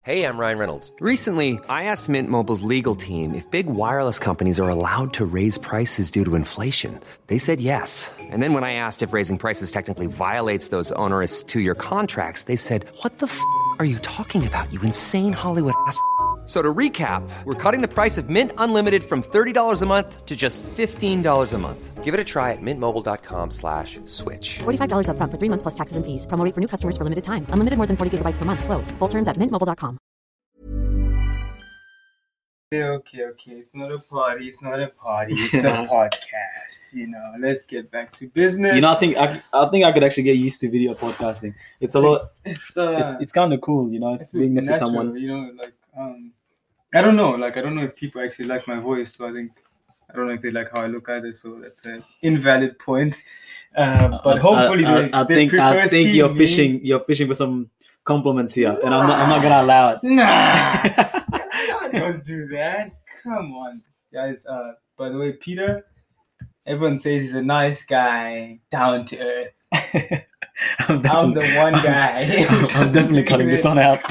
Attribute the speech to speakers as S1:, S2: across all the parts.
S1: Hey, I'm Ryan Reynolds.
S2: Recently, I asked Mint Mobile's legal team if big wireless companies are allowed to raise prices due to inflation. They said yes. And then when I asked if raising prices technically violates those onerous two-year contracts, they said, "What the f*** are you talking about, you insane Hollywood ass?" So to recap, we're cutting the price of Mint Unlimited from $30 a month to just $15 a month.
S1: Give it a try at mintmobile.com/switch.
S3: $45 up front for 3 months plus taxes and fees. Promo rate for new customers for limited time. Unlimited more than 40 gigabytes per month. Slows full terms at mintmobile.com.
S4: Okay. It's not a party. It's a podcast. Let's get back to business.
S5: I think I could actually get used to video podcasting. It's a lot. It's kind of cool. It's being next to someone.
S4: I don't know. I don't know if people actually like my voice. So I don't know if they like how I look either. So that's an invalid point. But hopefully
S5: I think you're fishing. You're fishing for some compliments here, and I'm not gonna allow it.
S4: Nah. Don't do that. Come on, guys. By the way, Peter, everyone says he's a nice guy, down to earth. I'm the one guy.
S5: I'm definitely cutting this one out.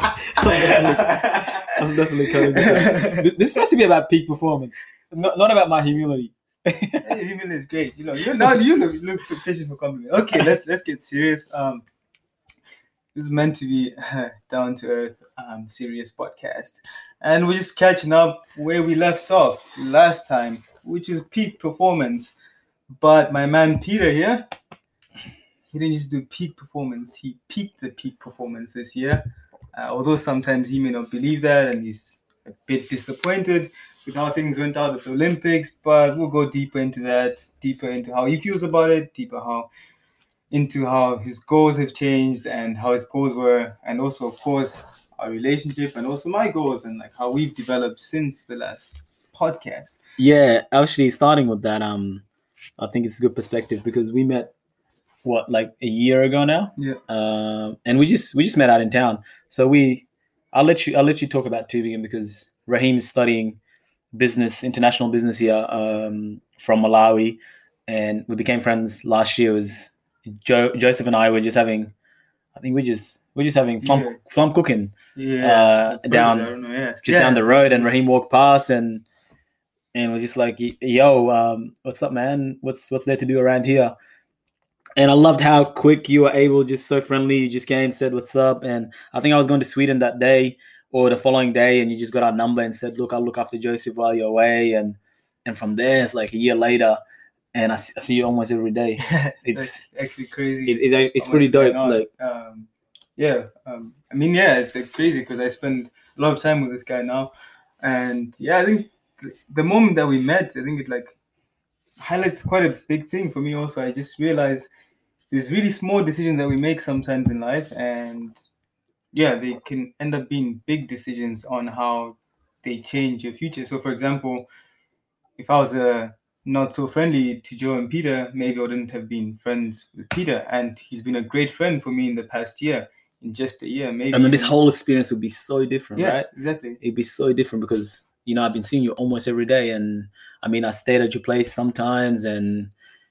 S5: I'm definitely cutting this out. This is supposed to be about peak performance, not about my humility.
S4: Humility is great. You look fishing for compliment. Okay, let's get serious. This is meant to be down to earth, serious podcast. And we're just catching up where we left off last time, which is peak performance. But my man Peter here, he didn't just do peak performance, he peaked the peak performance this year. Although sometimes he may not believe that and he's a bit disappointed with how things went out at the Olympics. But we'll go deeper into that, deeper into how he feels about it, into how his goals have changed and how his goals were, and also, of course, our relationship and also my goals and how we've developed since the last podcast.
S5: Yeah, actually, starting with that, I think it's a good perspective because we met a year ago now.
S4: Yeah.
S5: And we just met out in town. So I'll let you talk about Tübingen because Raheem is studying international business here from Malawi, and we became friends last year. It was Joseph and I were just having, flum cooking down the road, and Raheem walked past and we're just like, yo, what's up, man? What's there to do around here? And I loved how quick you were able, just so friendly. You just came, said what's up, and I think I was going to Sweden that day or the following day, and you just got our number and said, look, I'll look after Joseph while you're away, and from there it's like a year later. And I see you almost every day.
S4: It's actually crazy.
S5: It's pretty dope.
S4: It's crazy because I spend a lot of time with this guy now. And yeah, I think the moment that we met, I think it highlights quite a big thing for me also. I just realized there's really small decisions that we make sometimes in life. And yeah, they can end up being big decisions on how they change your future. So for example, if I was not so friendly to Joe and Peter, maybe I wouldn't have been friends with Peter. And he's been a great friend for me in the past year, in just a year, maybe.
S5: I mean, this whole experience would be so different, right?
S4: Exactly.
S5: It'd be so different because, I've been seeing you almost every day. And I mean, I stayed at your place sometimes. And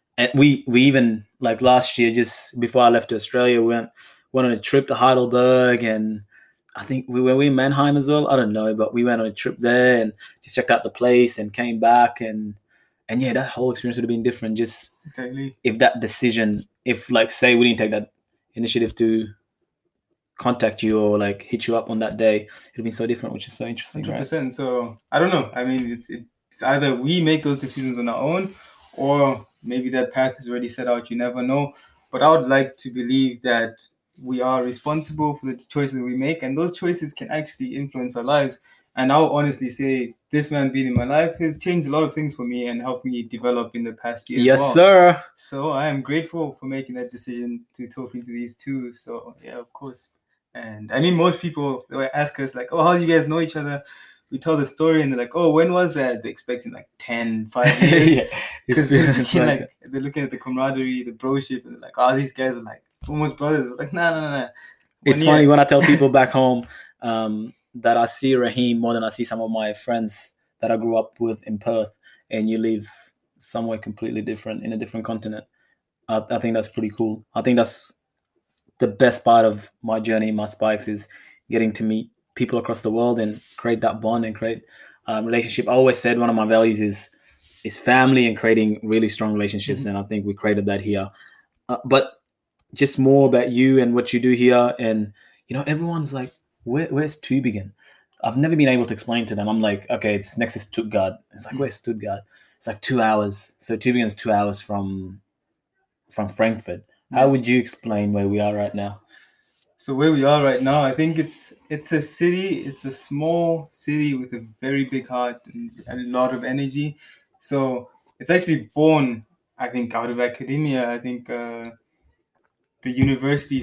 S5: we even, last year, just before I left to Australia, we went on a trip to Heidelberg. And I think we were in Mannheim as well. I don't know, but we went on a trip there and just checked out the place and came back. And yeah, that whole experience would have been different. Just
S4: totally.
S5: If that decision, say we didn't take that initiative to contact you or hit you up on that day, it'd have been so different, which is so interesting.
S4: 100%.
S5: Right?
S4: So I don't know. I mean, it's either we make those decisions on our own, or maybe that path is already set out. You never know. But I would like to believe that we are responsible for the choices we make, and those choices can actually influence our lives. And I'll honestly say this man being in my life has changed a lot of things for me and helped me develop in the past year.
S5: Yes,
S4: as well.
S5: sir.
S4: So I am grateful for making that decision to talking to these two. So yeah, of course. And I mean, most people, they ask us oh, how do you guys know each other? We tell the story and they're like, oh, when was that? They're expecting 5 years. Because they're looking at the camaraderie, the broship, and they're like, oh, these guys are almost brothers. We're like, nah.
S5: It's funny when I tell people back home that I see Raheem more than I see some of my friends that I grew up with in Perth, and you live somewhere completely different in a different continent. I think that's pretty cool. I think that's the best part of my journey in my spikes is getting to meet people across the world and create that bond and create relationship. I always said one of my values is family and creating really strong relationships, and I think we created that here. But just more about you and what you do here, and everyone's like, where's Tübingen? I've never been able to explain to them. I'm like, okay, it's next to Stuttgart. It's like, where's Stuttgart? It's like 2 hours. So Tübingen is 2 hours from Frankfurt. How would you explain where we are right now?
S4: So where we are right now, I think it's a city. It's a small city with a very big heart and a lot of energy. So it's actually born, I think, out of academia. I think the university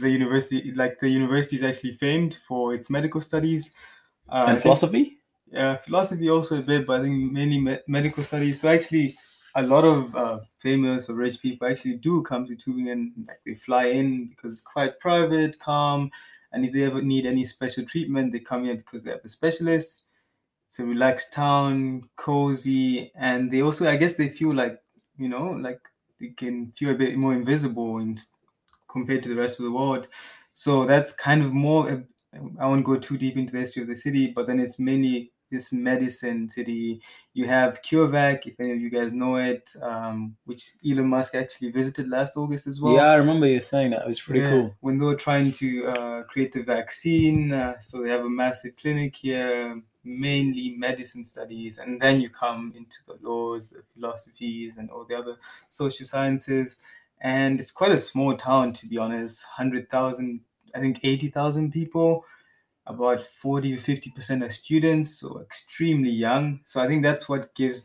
S4: is actually famed for its medical studies.
S5: And philosophy?
S4: Philosophy also a bit, but I think mainly medical studies. So actually, a lot of famous or rich people actually do come to Tübingen. Like, they fly in because it's quite private, calm, and if they ever need any special treatment, they come here because they have a specialist. It's a relaxed town, cozy, and they also, I guess, they feel like like they can feel a bit more invisible compared to the rest of the world. So that's kind of more. I won't go too deep into the history of the city, but then it's mainly this medicine city. You have CureVac, if any of you guys know it, which Elon Musk actually visited last August as well.
S5: Yeah, I remember you saying that. It was pretty cool.
S4: When they were trying to create the vaccine, so they have a massive clinic here, mainly medicine studies, and then you come into the laws, the philosophies, and all the other social sciences. And it's quite a small town, to be honest. 100,000, I think 80,000 people. About 40 to 50% are students, so extremely young. So I think that's what gives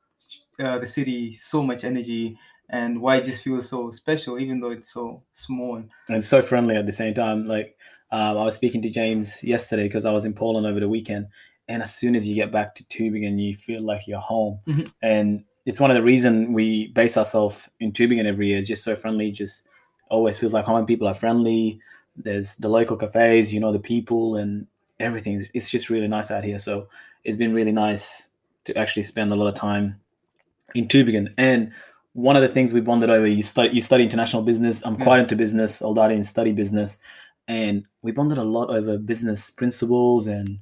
S4: the city so much energy, and why it just feels so special, even though it's so small.
S5: And it's so friendly at the same time. Like, I was speaking to James yesterday because I was in Poland over the weekend, and as soon as you get back to Tübingen, you feel like you're home.
S4: Mm-hmm.
S5: And it's one of the reasons we base ourselves in Tübingen every year. It's just so friendly. Just always feels like home. People are friendly. There's the local cafes, the people and everything. It's just really nice out here. So it's been really nice to actually spend a lot of time in Tübingen. And one of the things we bonded over, you study international business. I'm quite into business, although I didn't study business. And we bonded a lot over business principles. And,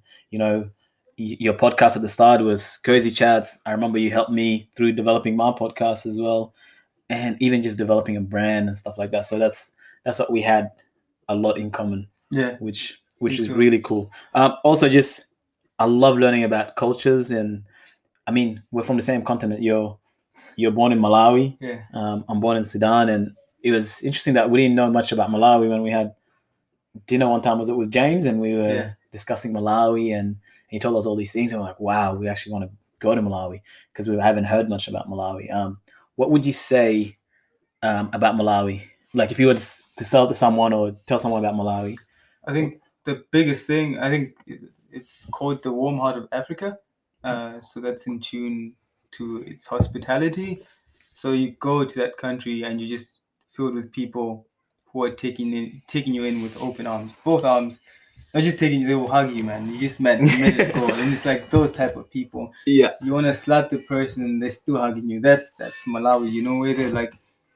S5: your podcast at the start was Cozy Chats. I remember you helped me through developing my podcast as well, and even just developing a brand and stuff like that. So that's what we had a lot in common.
S4: Yeah,
S5: which is really cool. Also, just I love learning about cultures, and I mean, we're from the same continent. You're born in Malawi.
S4: Yeah.
S5: I'm born in Sudan, and it was interesting that we didn't know much about Malawi when we had dinner one time. Was it with James? And we were discussing Malawi, and he told us all these things, and we're like, wow, we actually want to go to Malawi because we haven't heard much about Malawi. What would you say about Malawi? Like, if you were to sell to someone or tell someone about Malawi?
S4: I think the biggest thing, it's called the warm heart of Africa. So that's in tune to its hospitality. So you go to that country and you're just filled with people who are taking you in with open arms, both arms. Not just taking you, they will hug you, man. You just met it go. And it's like those type of people.
S5: Yeah.
S4: You want to slap the person and they're still hugging you. That's Malawi, where they're like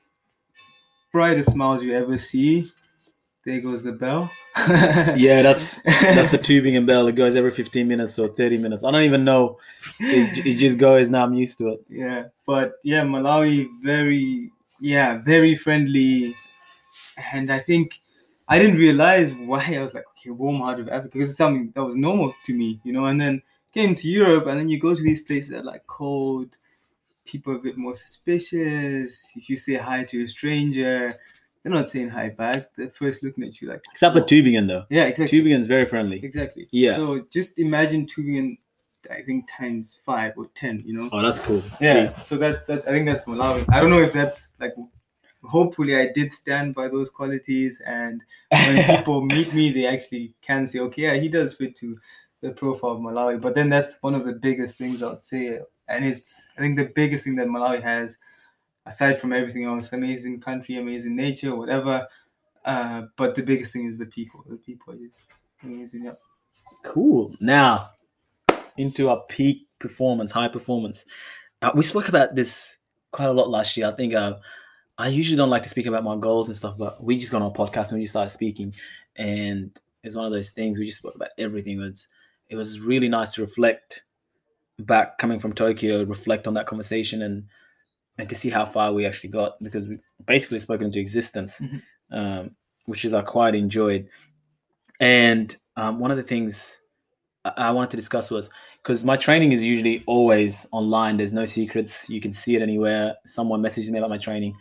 S4: brightest smiles you ever see. There goes the bell.
S5: Yeah, that's the Tübingen bell. It goes every 15 minutes or 30 minutes. I don't even know. It just goes. Now I'm used to it.
S4: Yeah, but Malawi, very friendly. And I think I didn't realize why. I was like, okay, warm heart of Africa, because it's something that was normal to me, and then came to Europe, and then you go to these places that are like cold. People are a bit more suspicious. If you say hi to a stranger, they're not saying hi back. They're first looking at you like...
S5: Except for Tübingen, though.
S4: Yeah, exactly.
S5: Tübingen's very friendly.
S4: Exactly.
S5: Yeah.
S4: So just imagine Tübingen, I think, times 5 or 10,
S5: Oh, that's cool.
S4: Yeah. See? So that I think that's Malawi. I don't know if that's like... Hopefully I did stand by those qualities, and when people meet me, they actually can say, okay, yeah, he does fit to the profile of Malawi. But then that's one of the biggest things I would say. And I think the biggest thing that Malawi has, aside from everything else, amazing country, amazing nature, whatever. But the biggest thing is the people. The people are just amazing. Yeah.
S5: Cool. Now, into our peak performance, high performance. We spoke about this quite a lot last year. I think I usually don't like to speak about my goals and stuff, but we just got on a podcast and we just started speaking. And is one of those things. We just spoke about everything. It was really nice to reflect back, coming from Tokyo, reflect on that conversation and to see how far we actually got, because we basically spoken into existence, which is I quite enjoyed. And one of the things I wanted to discuss was, because my training is usually always online. There's no secrets. You can see it anywhere. Someone messages me about my training.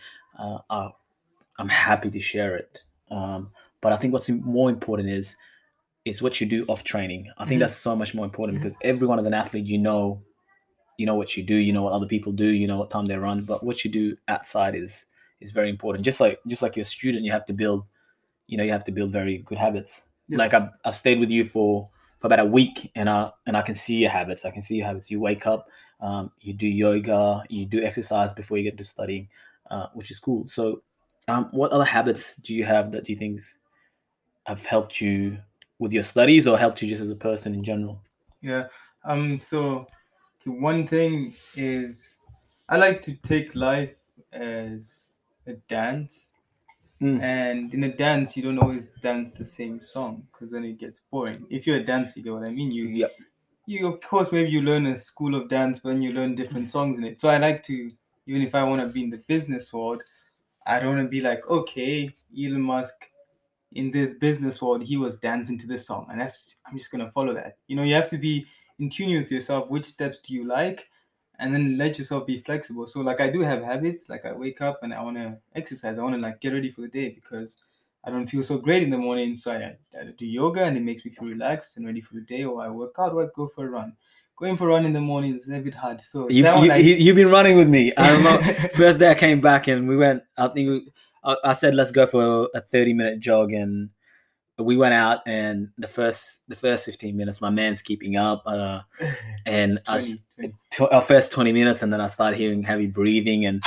S5: I'm happy to share it. But I think what's more important is what you do off training. I think that's so much more important, because everyone as an athlete, you know what you do, you know what other people do, you know what time they run, but what you do outside is very important. Just like you're a student, you have to build very good habits. Yeah. Like I've stayed with you for about a week, and I can see your habits. You wake up, you do yoga, you do exercise before you get to studying, which is cool. So what other habits do you have that you think have helped you with your studies, or helped you just as a person in general?
S4: Yeah. So one thing is, I like to take life as a dance. And in a dance, you don't always dance the same song, because then it gets boring. If you're a dancer, you get what I mean. You of course, maybe you learn a school of dance, but then you learn different songs in it. So I like to, even if I want to be in the business world, I don't want to be like, okay, Elon Musk in the business world, he was dancing to this song, and I'm just gonna follow that. You have to be in tune with yourself. Which steps do you like? And then let yourself be flexible. So like I do have habits, like I wake up and I want to exercise. I want to like get ready for the day, because I don't feel so great in the morning. So I do yoga, and it makes me feel relaxed and ready for the day. Or I work out, or I go for a run. Going for a run in the morning is a bit hard. So
S5: you've been running with me. I remember first day I came back and we went, I said, let's go for a 30-minute jog, and we went out, and the first 15 minutes, my man's keeping up, and our first 20 minutes, and then I started hearing heavy breathing, and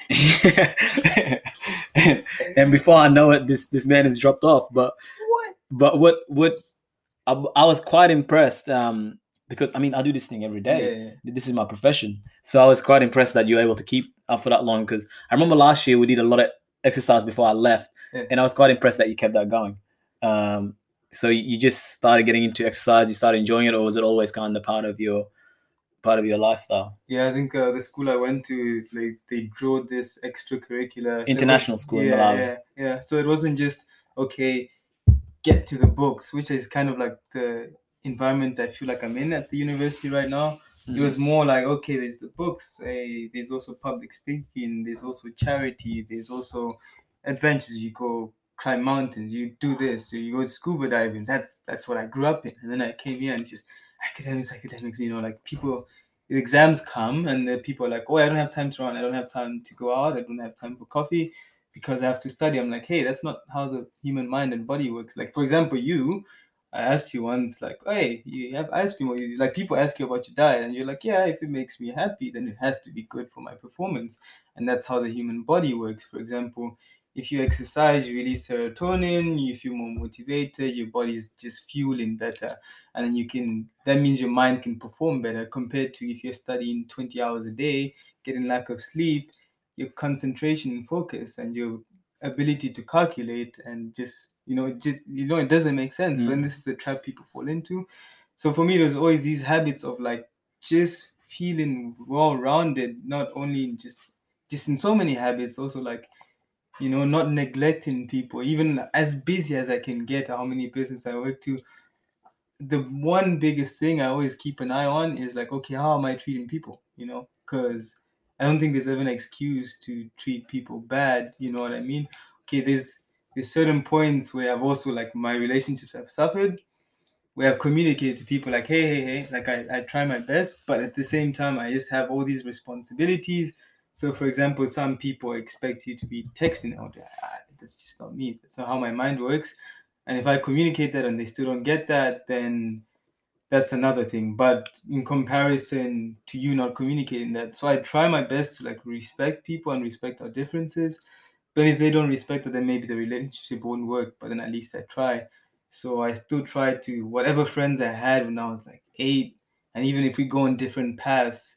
S5: and before I know it, this man has dropped off. But what I was quite impressed, because I mean I do this thing every day. Yeah. This is my profession, so I was quite impressed that you're able to keep up for that long. Because I remember last year we did a lot of exercise before I left, and I was quite impressed that you kept that going. So you just started getting into exercise, you started enjoying it, or was it always kind of part of your lifestyle?
S4: Yeah, I think the school I went to, like, they drew this extracurricular
S5: international school in Malawi.
S4: Yeah. So it wasn't just, okay, get to the books, which is kind of like the environment I feel like I'm in at the university right now. It was more like, okay, there's the books, there's also public speaking, there's also charity, there's also adventures. You go climb mountains, you do this, so you go scuba diving. That's what I grew up in. And then I came here, and it's just academics, like people, the exams come, and the people are like, oh, I don't have time to run, I don't have time to go out, I don't have time for coffee, because I have to study. I'm like, hey, that's not how the human mind and body works. Like, for example, I asked you once, like, hey, you have ice cream, or like, people ask you about your diet, and you're like, yeah, if it makes me happy, then it has to be good for my performance. And that's how the human body works. For example, if you exercise, you release serotonin, you feel more motivated, your body is just fueling better. And then that means your mind can perform better, compared to if you're studying 20 hours a day, getting lack of sleep. Your concentration and focus and your ability to calculate and it doesn't make sense. But then this is the trap people fall into. So for me, there's always these habits of like just feeling well-rounded, not only just in so many habits, also like, not neglecting people, even as busy as I can get, how many business I work to. The one biggest thing I always keep an eye on is like, okay, how am I treating people? Because I don't think there's ever an excuse to treat people bad. You know what I mean? Okay, there's certain points where I've also, like, my relationships have suffered, where I've communicated to people like, hey, like I try my best, but at the same time, I just have all these responsibilities. So, for example, some people expect you to be texting all day. That's just not me. That's not how my mind works. And if I communicate that and they still don't get that, then that's another thing. But in comparison to you not communicating that, so I try my best to, like, respect people and respect our differences. But if they don't respect it, then maybe the relationship won't work. But then at least I try. So I still try to, whatever friends I had when I was like 8, and even if we go on different paths,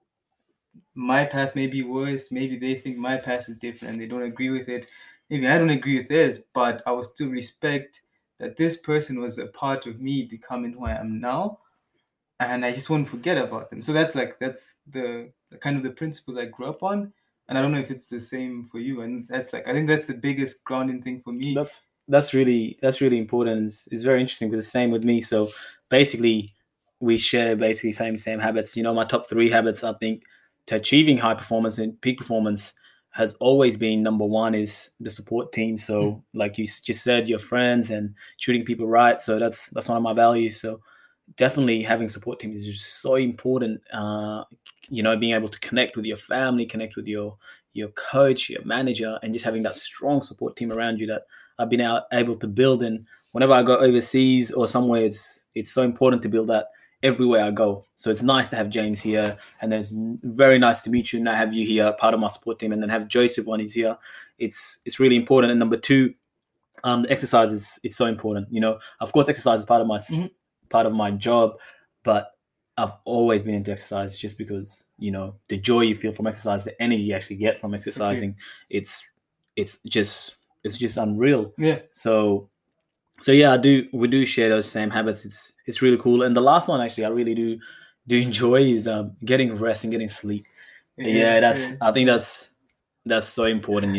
S4: my path may be worse. Maybe they think my path is different and they don't agree with it. Maybe I don't agree with theirs, but I will still respect that this person was a part of me becoming who I am now, and I just won't forget about them. So that's the kind of the principles I grew up on, and I don't know if it's the same for you. And that's I think that's the biggest grounding thing for me.
S5: That's really important. It's very interesting because the same with me. So basically, we share same habits. My top 3 habits, I think, to achieving high performance and peak performance has always been number 1 is the support team. So like you just said, your friends and treating people right. So that's one of my values. So definitely having support team is just so important. Being able to connect with your family, connect with your coach, your manager, and just having that strong support team around you that I've been able to build. And whenever I go overseas or somewhere, it's so important to build that everywhere I go. So it's nice to have James here, and then it's very nice to meet you and I have you here, part of my support team, and then have Joseph when he's here. It's really important. And number 2, the exercise it's so important. Of course, exercise is part of my job, but I've always been into exercise just because the joy you feel from exercise, the energy you actually get from exercising, it's just unreal.
S4: Yeah.
S5: So yeah, we do share those same habits. It's really cool. And the last one, actually, I really do enjoy is getting rest and getting sleep. I think that's so important.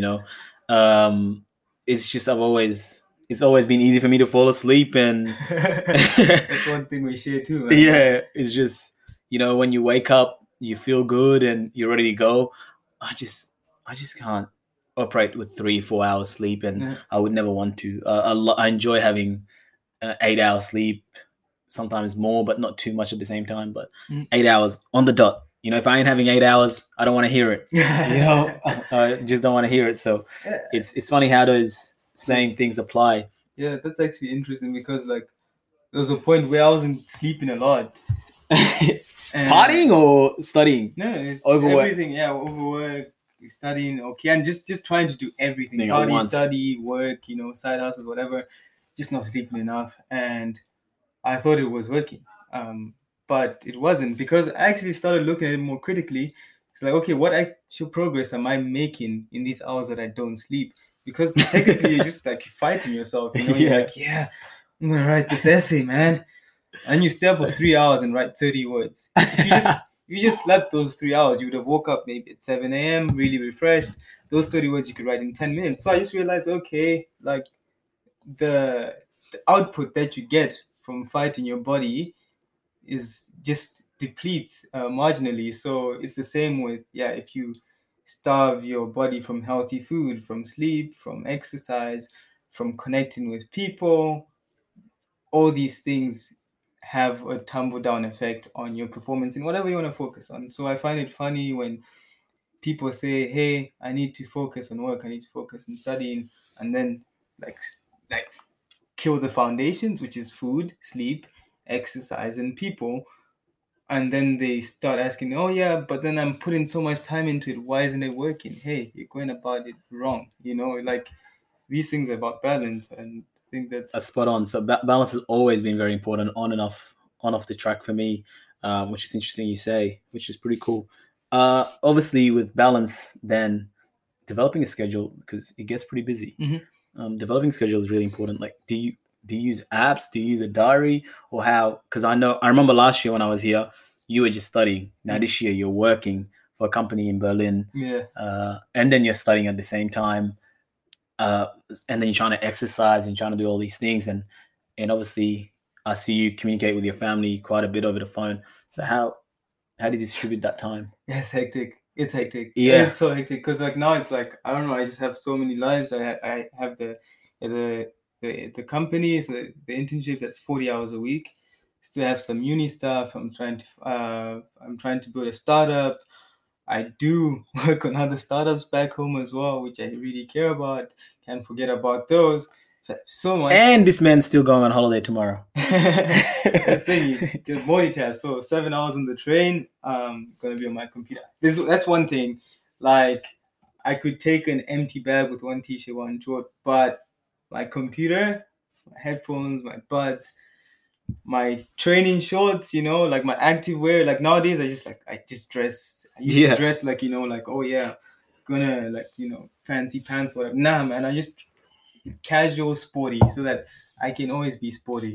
S5: It's just it's always been easy for me to fall asleep, and
S4: that's one thing we share too, man.
S5: Yeah, it's just when you wake up, you feel good and you're ready to go. I just can't operate with 3-4 hours sleep, and I would never want to. I enjoy having 8 hours sleep, sometimes more, but not too much at the same time. But 8 hours on the dot. If I ain't having 8 hours, I don't want to hear it. I just don't want to hear it. So it's funny how those same things apply.
S4: Yeah, that's actually interesting because there was a point where I wasn't sleeping a lot.
S5: Partying or studying?
S4: No, it's
S5: overwork.
S4: Everything. Yeah, overwork, studying, okay, and just trying to do everything. Party, study, work, side hustles, whatever. Just not sleeping enough, and I thought it was working, but it wasn't, because I actually started looking at it more critically. It's okay, what actual progress am I making in these hours that I don't sleep? Because technically you're just fighting yourself. You're I'm gonna write this essay, man. And you stay up for 3 hours and write 30 words. If you just slept those 3 hours, you would have woke up maybe at 7 a.m. really refreshed. Those 30 words you could write in 10 minutes. So I just realized, okay, the output that you get from fighting your body is just depletes marginally. So it's the same with, if you starve your body from healthy food, from sleep, from exercise, from connecting with people, all these things have a tumble down effect on your performance in whatever you want to focus on. So I find it funny when people say, hey, I need to focus on work, I need to focus on studying, and then kill the foundations, which is food, sleep, exercise, and people. And then they start asking, oh yeah, but then I'm putting so much time into it, why isn't it working? Hey, you're going about it wrong. These things are about balance, and I think that's
S5: spot on. So balance has always been very important on and off the track for me, which is interesting you say, which is pretty cool. Obviously with balance, then developing a schedule, because it gets pretty busy. Developing a schedule is really important. Do you use apps? Do you use a diary, or how? Because I remember last year when I was here, you were just studying. Now this year you're working for a company in Berlin, and then you're studying at the same time, and then you're trying to exercise and trying to do all these things, and obviously I see you communicate with your family quite a bit over the phone. So how do you distribute that time?
S4: Yeah, it's hectic. It's hectic.
S5: Yeah,
S4: it's so hectic because now it's I don't know. I just have so many lives. I have the company, so the internship that's 40 hours a week. Still have some uni stuff. I'm trying to build a startup. I do work on other startups back home as well, which I really care about. Can't forget about those. So much.
S5: And this man's still going on holiday tomorrow.
S4: The thing is, to multitask. So 7 hours on the train, gonna be on my computer. That's one thing. I could take an empty bag with one t-shirt, one short, but my computer, my headphones, my buds, my training shorts, my active wear. Nowadays, I just dress. I used to dress oh yeah, gonna fancy pants, whatever. Nah, man, I just casual sporty so that I can always be sporty.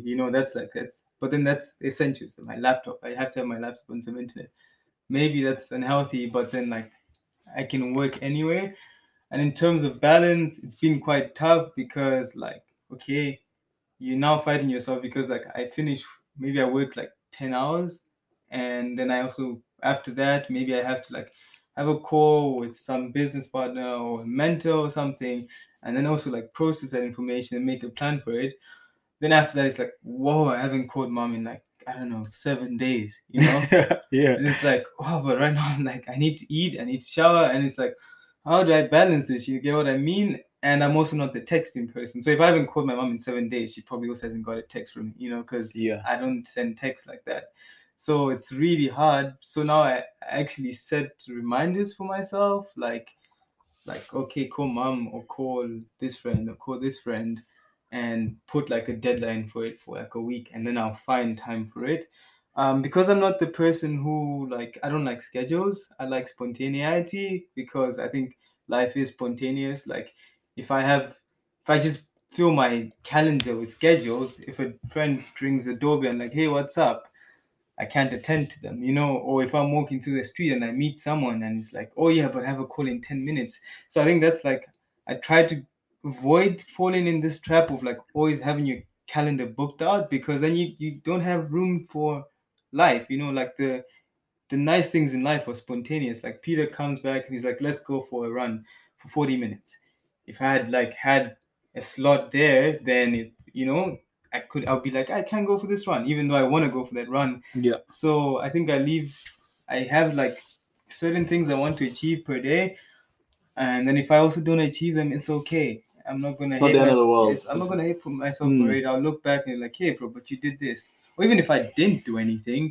S4: But then that's essentials. My laptop, I have to have my laptop and some internet. Maybe that's unhealthy, but then like I can work anyway. And in terms of balance, it's been quite tough because like, okay, you're now fighting yourself because like maybe I work like 10 hours, and then I also, after that, maybe I have to like have a call with some business partner or a mentor or something, and then also like process that information and make a plan for it. Then after that, it's like, whoa, I haven't called mom in like, I don't know, 7 days,
S5: Yeah.
S4: And it's like, oh, but right now I'm like, I need to eat, I need to shower, and it's like, how do I balance this? You get what I mean? And I'm also not the texting person. So if I haven't called my mom in 7 days, she probably also hasn't got a text from me, because I don't send texts like that. So it's really hard. So now I actually set reminders for myself, like, okay, call mom or call this friend or call this friend, and put like a deadline for it for like a week, and then I'll find time for it. Because I'm not the person who I don't like schedules. I like spontaneity because I think life is spontaneous. Like if I just fill my calendar with schedules, if a friend rings the doorbell and like, hey, what's up? I can't attend to them, or if I'm walking through the street and I meet someone and it's like, oh yeah, but I have a call in 10 minutes. So I think that's like, I try to avoid falling in this trap of like always having your calendar booked out, because then you don't have room for life, like the nice things in life are spontaneous. Like Peter comes back and he's like, let's go for a run for 40 minutes. If I had a slot there, then I'll be like, I can't go for this run, even though I want to go for that run.
S5: Yeah.
S4: So I think I have like certain things I want to achieve per day. And then if I also don't achieve them, it's okay. I'm not going to hate myself. I'm not going to hate myself for it. I'll look back and like, hey, bro, but you did this. Or even if I didn't do anything,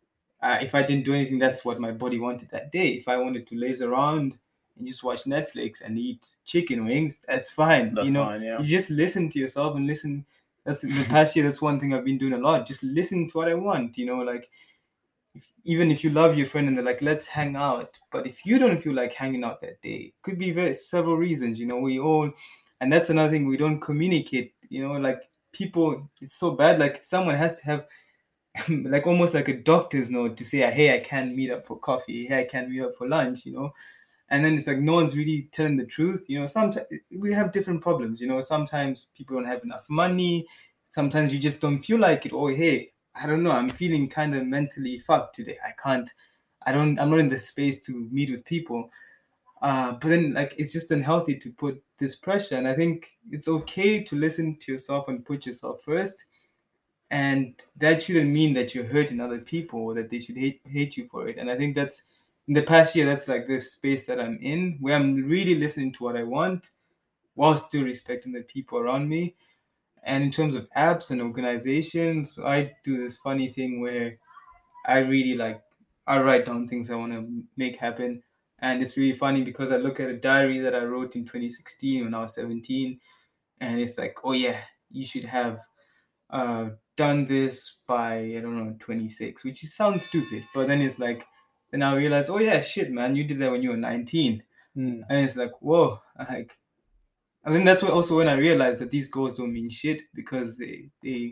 S4: that's what my body wanted that day. If I wanted to laze around and just watch Netflix and eat chicken wings, that's fine.
S5: That's fine, yeah.
S4: You just listen to yourself and listen. That's in the past year. That's one thing I've been doing a lot. Just listen to what I want. Like even if you love your friend and they're like, let's hang out, but if you don't feel like hanging out that day, could be several reasons. And that's another thing, we don't communicate. Like people, it's so bad. Like someone has to have like almost like a doctor's note to say, hey, I can't meet up for coffee, hey, I can't meet up for lunch, and then it's like no one's really telling the truth. Sometimes we have different problems. Sometimes people don't have enough money, sometimes you just don't feel like it, or hey, I don't know, I'm feeling kind of mentally fucked today, I'm not in the space to meet with people. But then like it's just unhealthy to put this pressure, and I think it's okay to listen to yourself and put yourself first. And that shouldn't mean that you're hurting other people or that they should hate you for it. And I think that's, in the past year, that's like the space that I'm in, where I'm really listening to what I want while still respecting the people around me. And in terms of apps and organizations, I do this funny thing where I write down things I want to make happen. And it's really funny because I look at a diary that I wrote in 2016 when I was 17, and it's like, oh yeah, you should have done this by, I don't know, 26, which sounds stupid, but then it's like, then I realize, oh yeah, shit, man, you did that when you were 19. And it's like, whoa, and then that's also when I realized that these goals don't mean shit, because you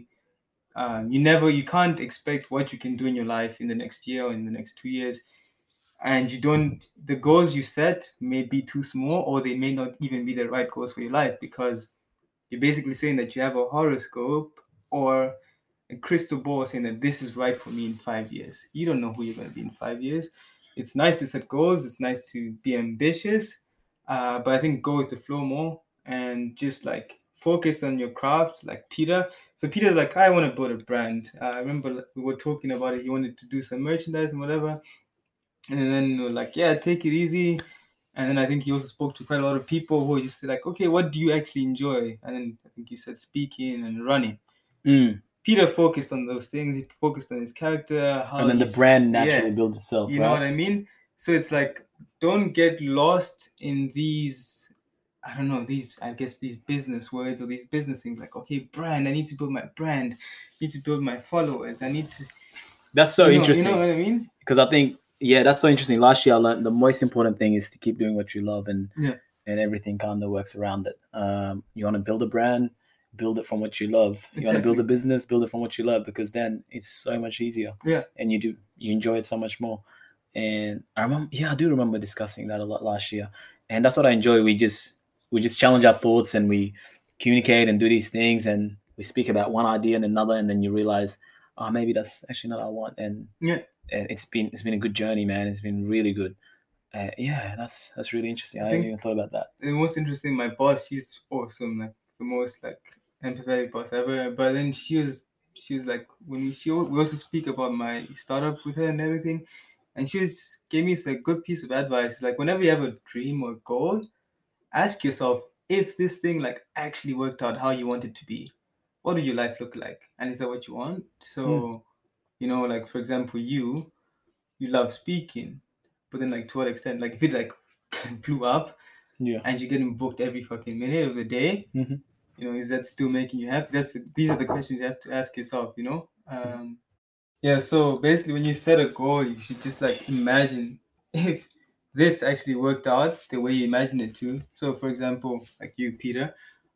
S4: can't expect what you can do in your life in the next year or in the next 2 years. And the goals you set may be too small, or they may not even be the right goals for your life, because you're basically saying that you have a horoscope or a crystal ball saying that this is right for me in 5 years. You don't know who you're going to be in 5 years. It's nice to set goals. It's nice to be ambitious. But I think go with the flow more and just like focus on your craft, like Peter. So Peter's like, I want to build a brand. I remember we were talking about it. He wanted to do some merchandise and whatever. And then we were like, yeah, take it easy. And then I think he also spoke to quite a lot of people who just said like, okay, what do you actually enjoy? And then I think you said speaking and running. Peter focused on those things. He focused on his character.
S5: And then the brand naturally built itself.
S4: You know what I mean? So it's like, don't get lost in these, I don't know, these business words or these business things like, okay, brand, I need to build my brand. I need to build my followers. I need to.
S5: That's so interesting.
S4: You know what I mean?
S5: Because I think, yeah, that's so interesting. Last year I learned the most important thing is to keep doing what you love. And and everything kind of works around it. You want to build a brand, build it from what you love. You want to build a business, build it from what you love, because then it's so much easier.
S4: Yeah.
S5: And you enjoy it so much more. And I do remember discussing that a lot last year. And that's what I enjoy. We just challenge our thoughts, and we communicate and do these things, and we speak about one idea and another, and then you realize, oh, maybe that's actually not what I want. And
S4: yeah,
S5: and it's been a good journey, man. It's been really good. That's really interesting. I hadn't even thought about that.
S4: The most interesting, my boss, she's awesome, like the most like empathetic boss ever. But then she was like, we also speak about my startup with her and everything, and she gave me a good piece of advice. Like, whenever you have a dream or goal, ask yourself, if this thing like actually worked out how you want it to be, what would your life look like? And is that what you want? So, like, for example, you love speaking, but then like to what extent? Like, if it like blew up, and you're getting booked every fucking minute of the day, is that still making you happy? These are the questions you have to ask yourself. Yeah. So basically, when you set a goal, you should just like imagine if this actually worked out the way you imagined it to. So, for example, like you, Peter,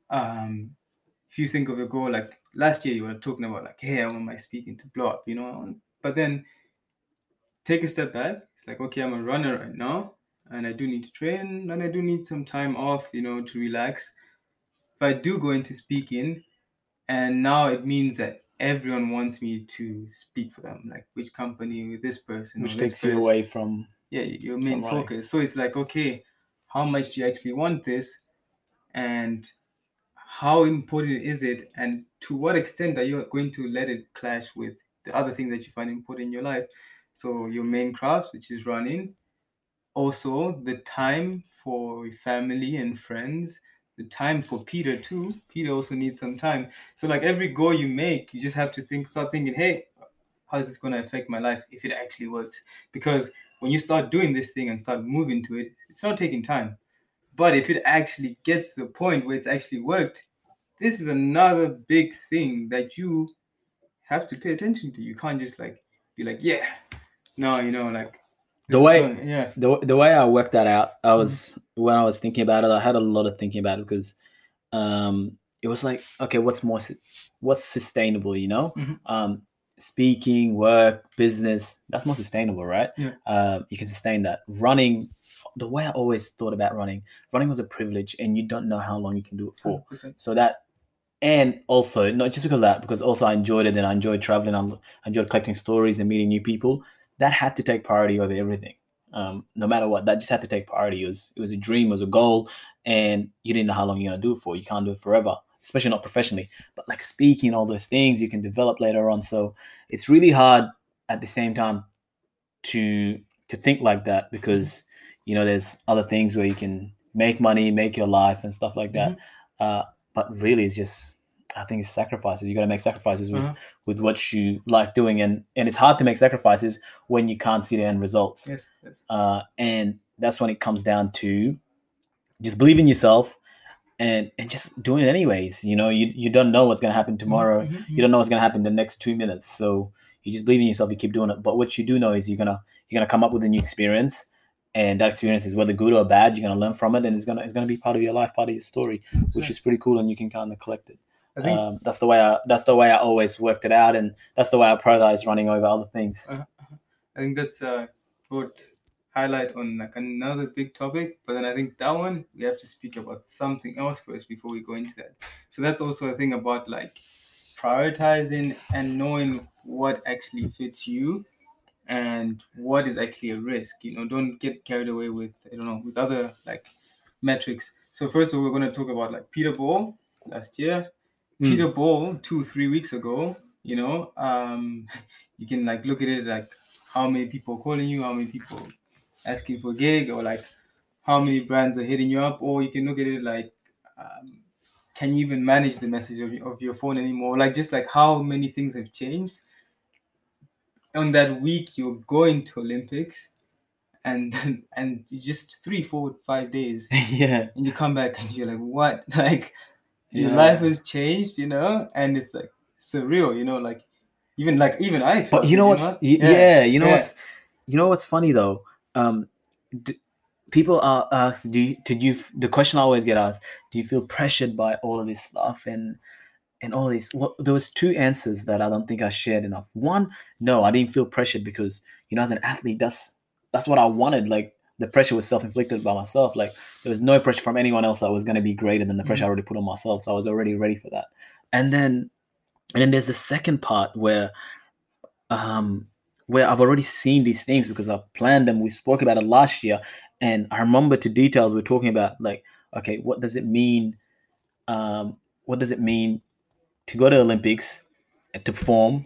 S4: if you think of a goal, like last year you were talking about like, hey, I want my speaking to blow up, but then take a step back. It's like, okay, I'm a runner right now, and I do need to train, and I do need some time off, to relax. If I do go into speaking, and now it means that everyone wants me to speak for them, like which company with this person,
S5: which takes you away from
S4: your main focus. So it's like, okay, how much do you actually want this, and how important is it, and to what extent are you going to let it clash with the other things that you find important in your life? So your main craft, which is running, also the time for family and friends, the time for Peter too. Peter also needs some time. So like every goal you make, you just have to start thinking, hey, how is this going to affect my life if it actually works? Because when you start doing this thing and start moving to it, it's not taking time. But if it actually gets to the point where it's actually worked, this is another big thing that you have to pay attention to. You can't just like be like, yeah, no, like
S5: the way I worked that out. When I was thinking about it, I had a lot of thinking about it, because it was like, okay, what's sustainable, speaking, work, business, that's more sustainable, right? You can sustain that. Running, the way I always thought about running was a privilege, and you don't know how long you can do it for. 100%. So that, and also not just because of that, because also I enjoyed it, and I enjoyed traveling, I enjoyed collecting stories and meeting new people. That had to take priority over everything. No matter what, that just had to take priority. It was a dream, it was a goal, and you didn't know how long you're gonna do it for. You can't do it forever, especially not professionally. But like speaking, all those things you can develop later on. So it's really hard at the same time to think like that, because there's other things where you can make money, make your life and stuff like that. But really, it's just, I think it's sacrifices. You got to make sacrifices with what you like doing, and it's hard to make sacrifices when you can't see the end results.
S4: Yes.
S5: And that's when it comes down to just believe in yourself and just doing it anyways. You don't know what's going to happen tomorrow. You don't know what's going to happen in the next 2 minutes. So you just believe in yourself. You keep doing it. But what you do know is you're gonna come up with a new experience. And that experience is whether good or bad, you're gonna learn from it, and it's gonna be part of your life, part of your story, which is pretty cool, and you can kind of collect it.
S4: I think
S5: that's the way I always worked it out, and that's the way I prioritize running over other things.
S4: I think that's good highlight on like another big topic, but then I think that one we have to speak about something else first before we go into that. So that's also a thing about like prioritizing and knowing what actually fits you and what is actually a risk. Don't get carried away with with other like metrics. So first of all, we're going to talk about like Peter Ball last year. Peter Ball 2-3 weeks ago, you can like look at it like how many people are calling you, how many people asking for a gig, or like how many brands are hitting you up, or you can look at it like can you even manage the message of your phone anymore? Like just like how many things have changed. On that week you're going to Olympics, and just 3, 4, 5 days,
S5: and
S4: you come back and you're like, what? Like your life has changed, and it's like surreal, like even I felt.
S5: But what's funny though, people are asked, the question I always get asked, do you feel pressured by all of this stuff and all this? Well, there was two answers that I don't think I shared enough. One, no, I didn't feel pressured because, as an athlete, that's what I wanted. Like, the pressure was self-inflicted by myself. Like, there was no pressure from anyone else that was going to be greater than the pressure I already put on myself. So I was already ready for that. And then there's the second part where I've already seen these things because I've planned them. We spoke about it last year, and I remember to details we're talking about, like, okay, what does it mean? What does it mean to go to the Olympics and to perform,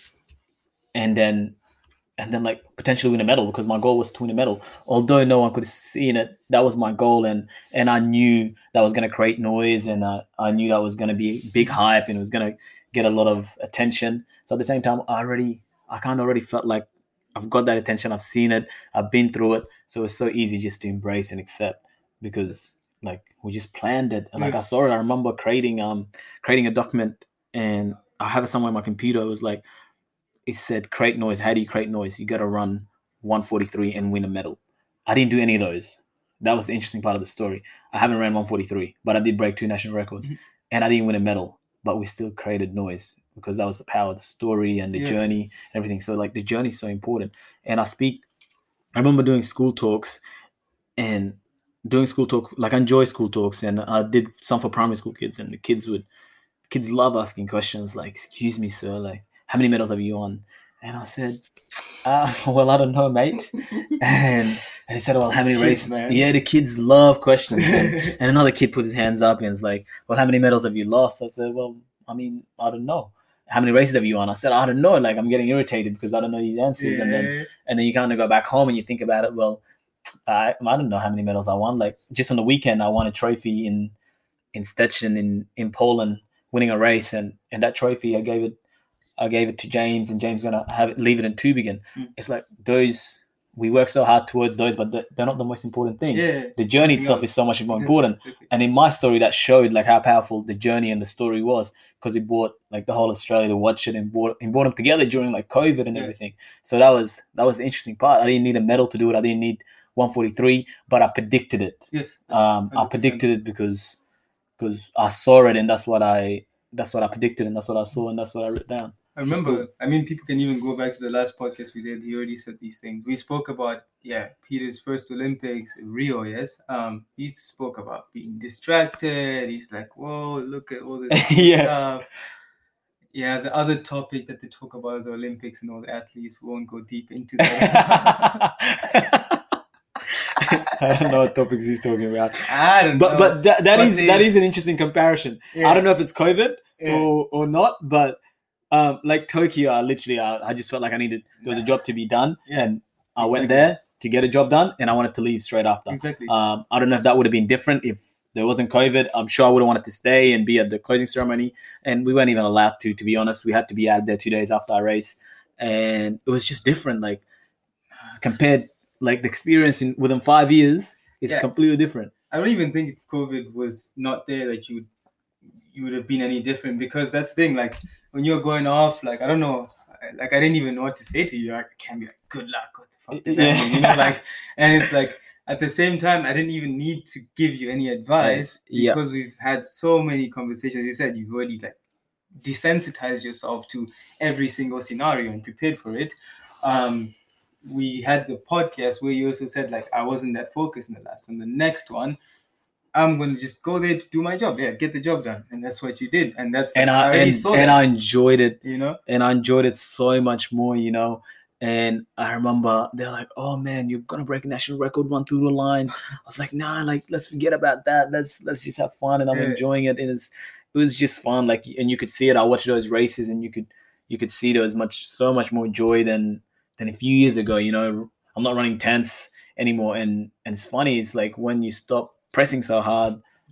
S5: and then like potentially win a medal? Because my goal was to win a medal. Although no one could have seen it, that was my goal, and I knew that was going to create noise, and I knew that was going to be big hype, and it was going to get a lot of attention. So at the same time, I kind of already felt like I've got that attention. I've seen it. I've been through it. So it's so easy just to embrace and accept because, like, we just planned it. And, like, I saw it. I remember creating a document, and I have it somewhere on my computer. It was like, it said, create noise. How do you create noise? You got to run 143 and win a medal. I didn't do any of those. That was the interesting part of the story. I haven't ran 143, but I did break 2 national records, and I didn't win a medal, but we still created noise because that was the power of the story and the journey and everything. So, like, the journey is so important. And I remember doing school talks, like, I enjoy school talks, and I did some for primary school kids, and the kids love asking questions like, excuse me, sir, like, how many medals have you won? And I said, well, I don't know, mate. And he said, well, how many races? Yeah, the kids love questions. And another kid put his hands up and was like, well, how many medals have you lost? I said, well, I mean, I don't know. How many races have you won? I said, I don't know. Like, I'm getting irritated because I don't know these answers. And then you kind of go back home and you think about it. Well, I don't know how many medals I won. Like, just on the weekend, I won a trophy in Szczecin in Poland, winning a race. And that trophy, I gave it to James, and James going to leave it in Tübingen. It's like those, we work so hard towards those, but they're not the most important thing. The journey itself is so much more important. And in my story, that showed, like, how powerful the journey and the story was, because it brought, like, the whole Australia to watch it and brought them together during, like, COVID and everything. So that was the interesting part. I didn't need a medal to do it. I didn't need 143, but I predicted it. I predicted it because I saw it, and that's what I predicted, and that's what I saw, and that's what I wrote down.
S4: I remember, I mean, people can even go back to the last podcast we did. He already said these things. We spoke about, Peter's first Olympics in Rio, yes? He spoke about being distracted. He's like, whoa, look at all this stuff. Yeah, the other topic that they talk about, the Olympics and all the athletes, we won't go deep into that.
S5: I don't know what topics he's talking about.
S4: I don't know.
S5: But that is an interesting comparison. I don't know if it's COVID or not, but like Tokyo, I just felt like there was a job to be done, and I went there to get a job done, and I wanted to leave straight after.
S4: Exactly.
S5: I don't know if that would have been different if there wasn't COVID. I'm sure I would have wanted to stay and be at the closing ceremony, and we weren't even allowed to be honest. We had to be out there 2 days after our race, and it was just different. Like, compared, like, the experience within 5 years, it's completely different.
S4: I don't even think if COVID was not there that you would have been any different, because that's the thing, like, when you're going off, like, I don't know, like, I didn't even know what to say to you. I can't be like, good luck, what the fuck does that mean? You know, like, and it's like, at the same time, I didn't even need to give you any advice because we've had so many conversations. You said you've already, like, desensitized yourself to every single scenario and prepared for it. We had the podcast where you also said, like, I wasn't that focused in the last one. The next one, I'm going to just go there to do my job. Yeah, get the job done. And that's what you did. And that's,
S5: and I enjoyed it, you know, and I enjoyed it so much more, you know. And I remember they're like, oh man, you're going to break a national record, run through the line. I was like, nah, like, let's forget about that. Let's just have fun. And I'm enjoying it. And it was just fun. Like, and you could see it. I watched those races, and you could see there was so much more joy than a few years ago. You know, I'm not running tense anymore. And it's funny. It's like when you stop pressing so hard,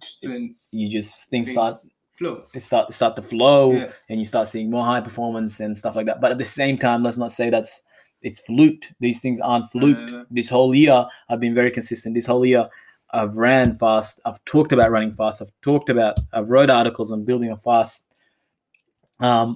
S5: things start to flow, and you start seeing more high performance and stuff like that. But at the same time, let's not say it's fluked. These things aren't fluked. This whole year, I've been very consistent. This whole year, I've ran fast. I've talked about running fast. I've wrote articles on building a fast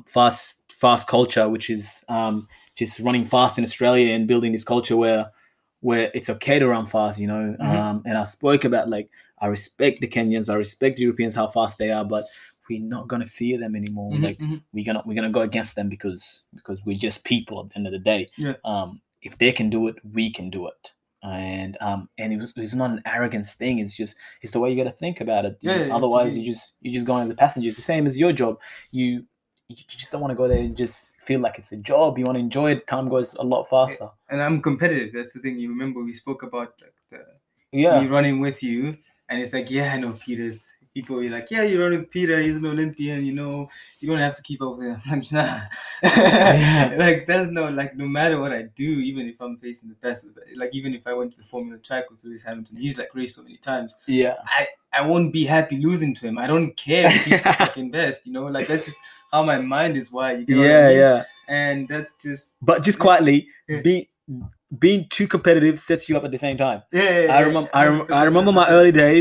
S5: culture, which is just running fast in Australia and building this culture where where it's okay to run fast, you know. And I spoke about like I respect the Kenyans, I respect the Europeans, how fast they are, but we're not gonna fear them anymore. We're gonna go against them because we're just people at the end of the day.
S4: Yeah.
S5: If they can do it, we can do it. And it's not an arrogance thing. It's the way you got to think about it. Otherwise, you're just going as a passenger. It's the same as your job. You just don't want to go there and just feel like it's a job. You want to enjoy it. Time goes a lot faster.
S4: And I'm competitive. That's the thing. You remember we spoke about like me running with you, and it's like, I know Peter's. People will be like, you run with Peter. He's an Olympian. You know, you don't have to keep up with him. I'm like, nah. Like that's no matter what I do, even if I'm facing the best, like even if I went to the Formula track with Lewis Hamilton, he's like raced so many times. I won't be happy losing to him. I don't care if he's the fucking best. You know, like that's just how my mind is wired. You know what I mean? And that's just.
S5: But just quietly, being too competitive sets you up at the same time. I remember my early days.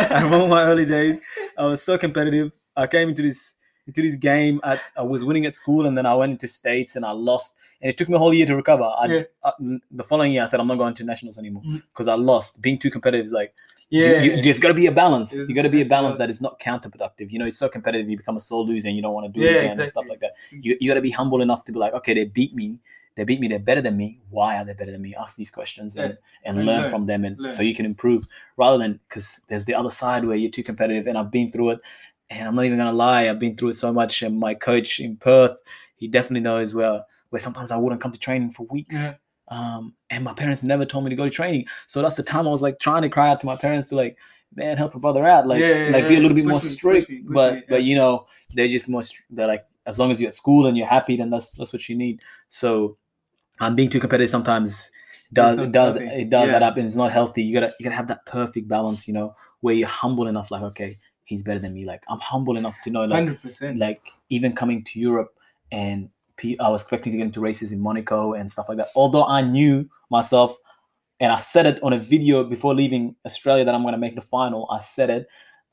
S5: I was so competitive. I came into this game. I was winning at school, and then I went into states and I lost. And it took me a whole year to recover. The following year, I said I'm not going to nationals anymore because I lost. Being too competitive is like. There's got to be a balance. You got to be a balance that is not counterproductive. You know, it's so competitive, you become a sole loser and you don't want to do it again and stuff like that. You got to be humble enough to be like, okay, they beat me. They're better than me. Why are they better than me? Ask these questions and learn from them, and so you can improve. Rather than, because there's the other side where you're too competitive, and I've been through it. And I'm not even gonna lie, I've been through it so much. And my coach in Perth, he definitely knows where sometimes I wouldn't come to training for weeks. And my parents never told me to go to training. So that's the time I was like trying to cry out to my parents to like, man, help a brother out, like be a little bit more strict. But you know, they're just more. They're like, as long as you're at school and you're happy, then that's what you need. So. Being too competitive sometimes does add up, and it's not healthy. You gotta have that perfect balance, you know, where you're humble enough, like, okay, he's better than me. Like I'm humble enough to know, like,
S4: 100%.
S5: Like even coming to Europe, and I was expecting to get into races in Monaco and stuff like that. Although I knew myself, and I said it on a video before leaving Australia that I'm gonna make the final. I said it.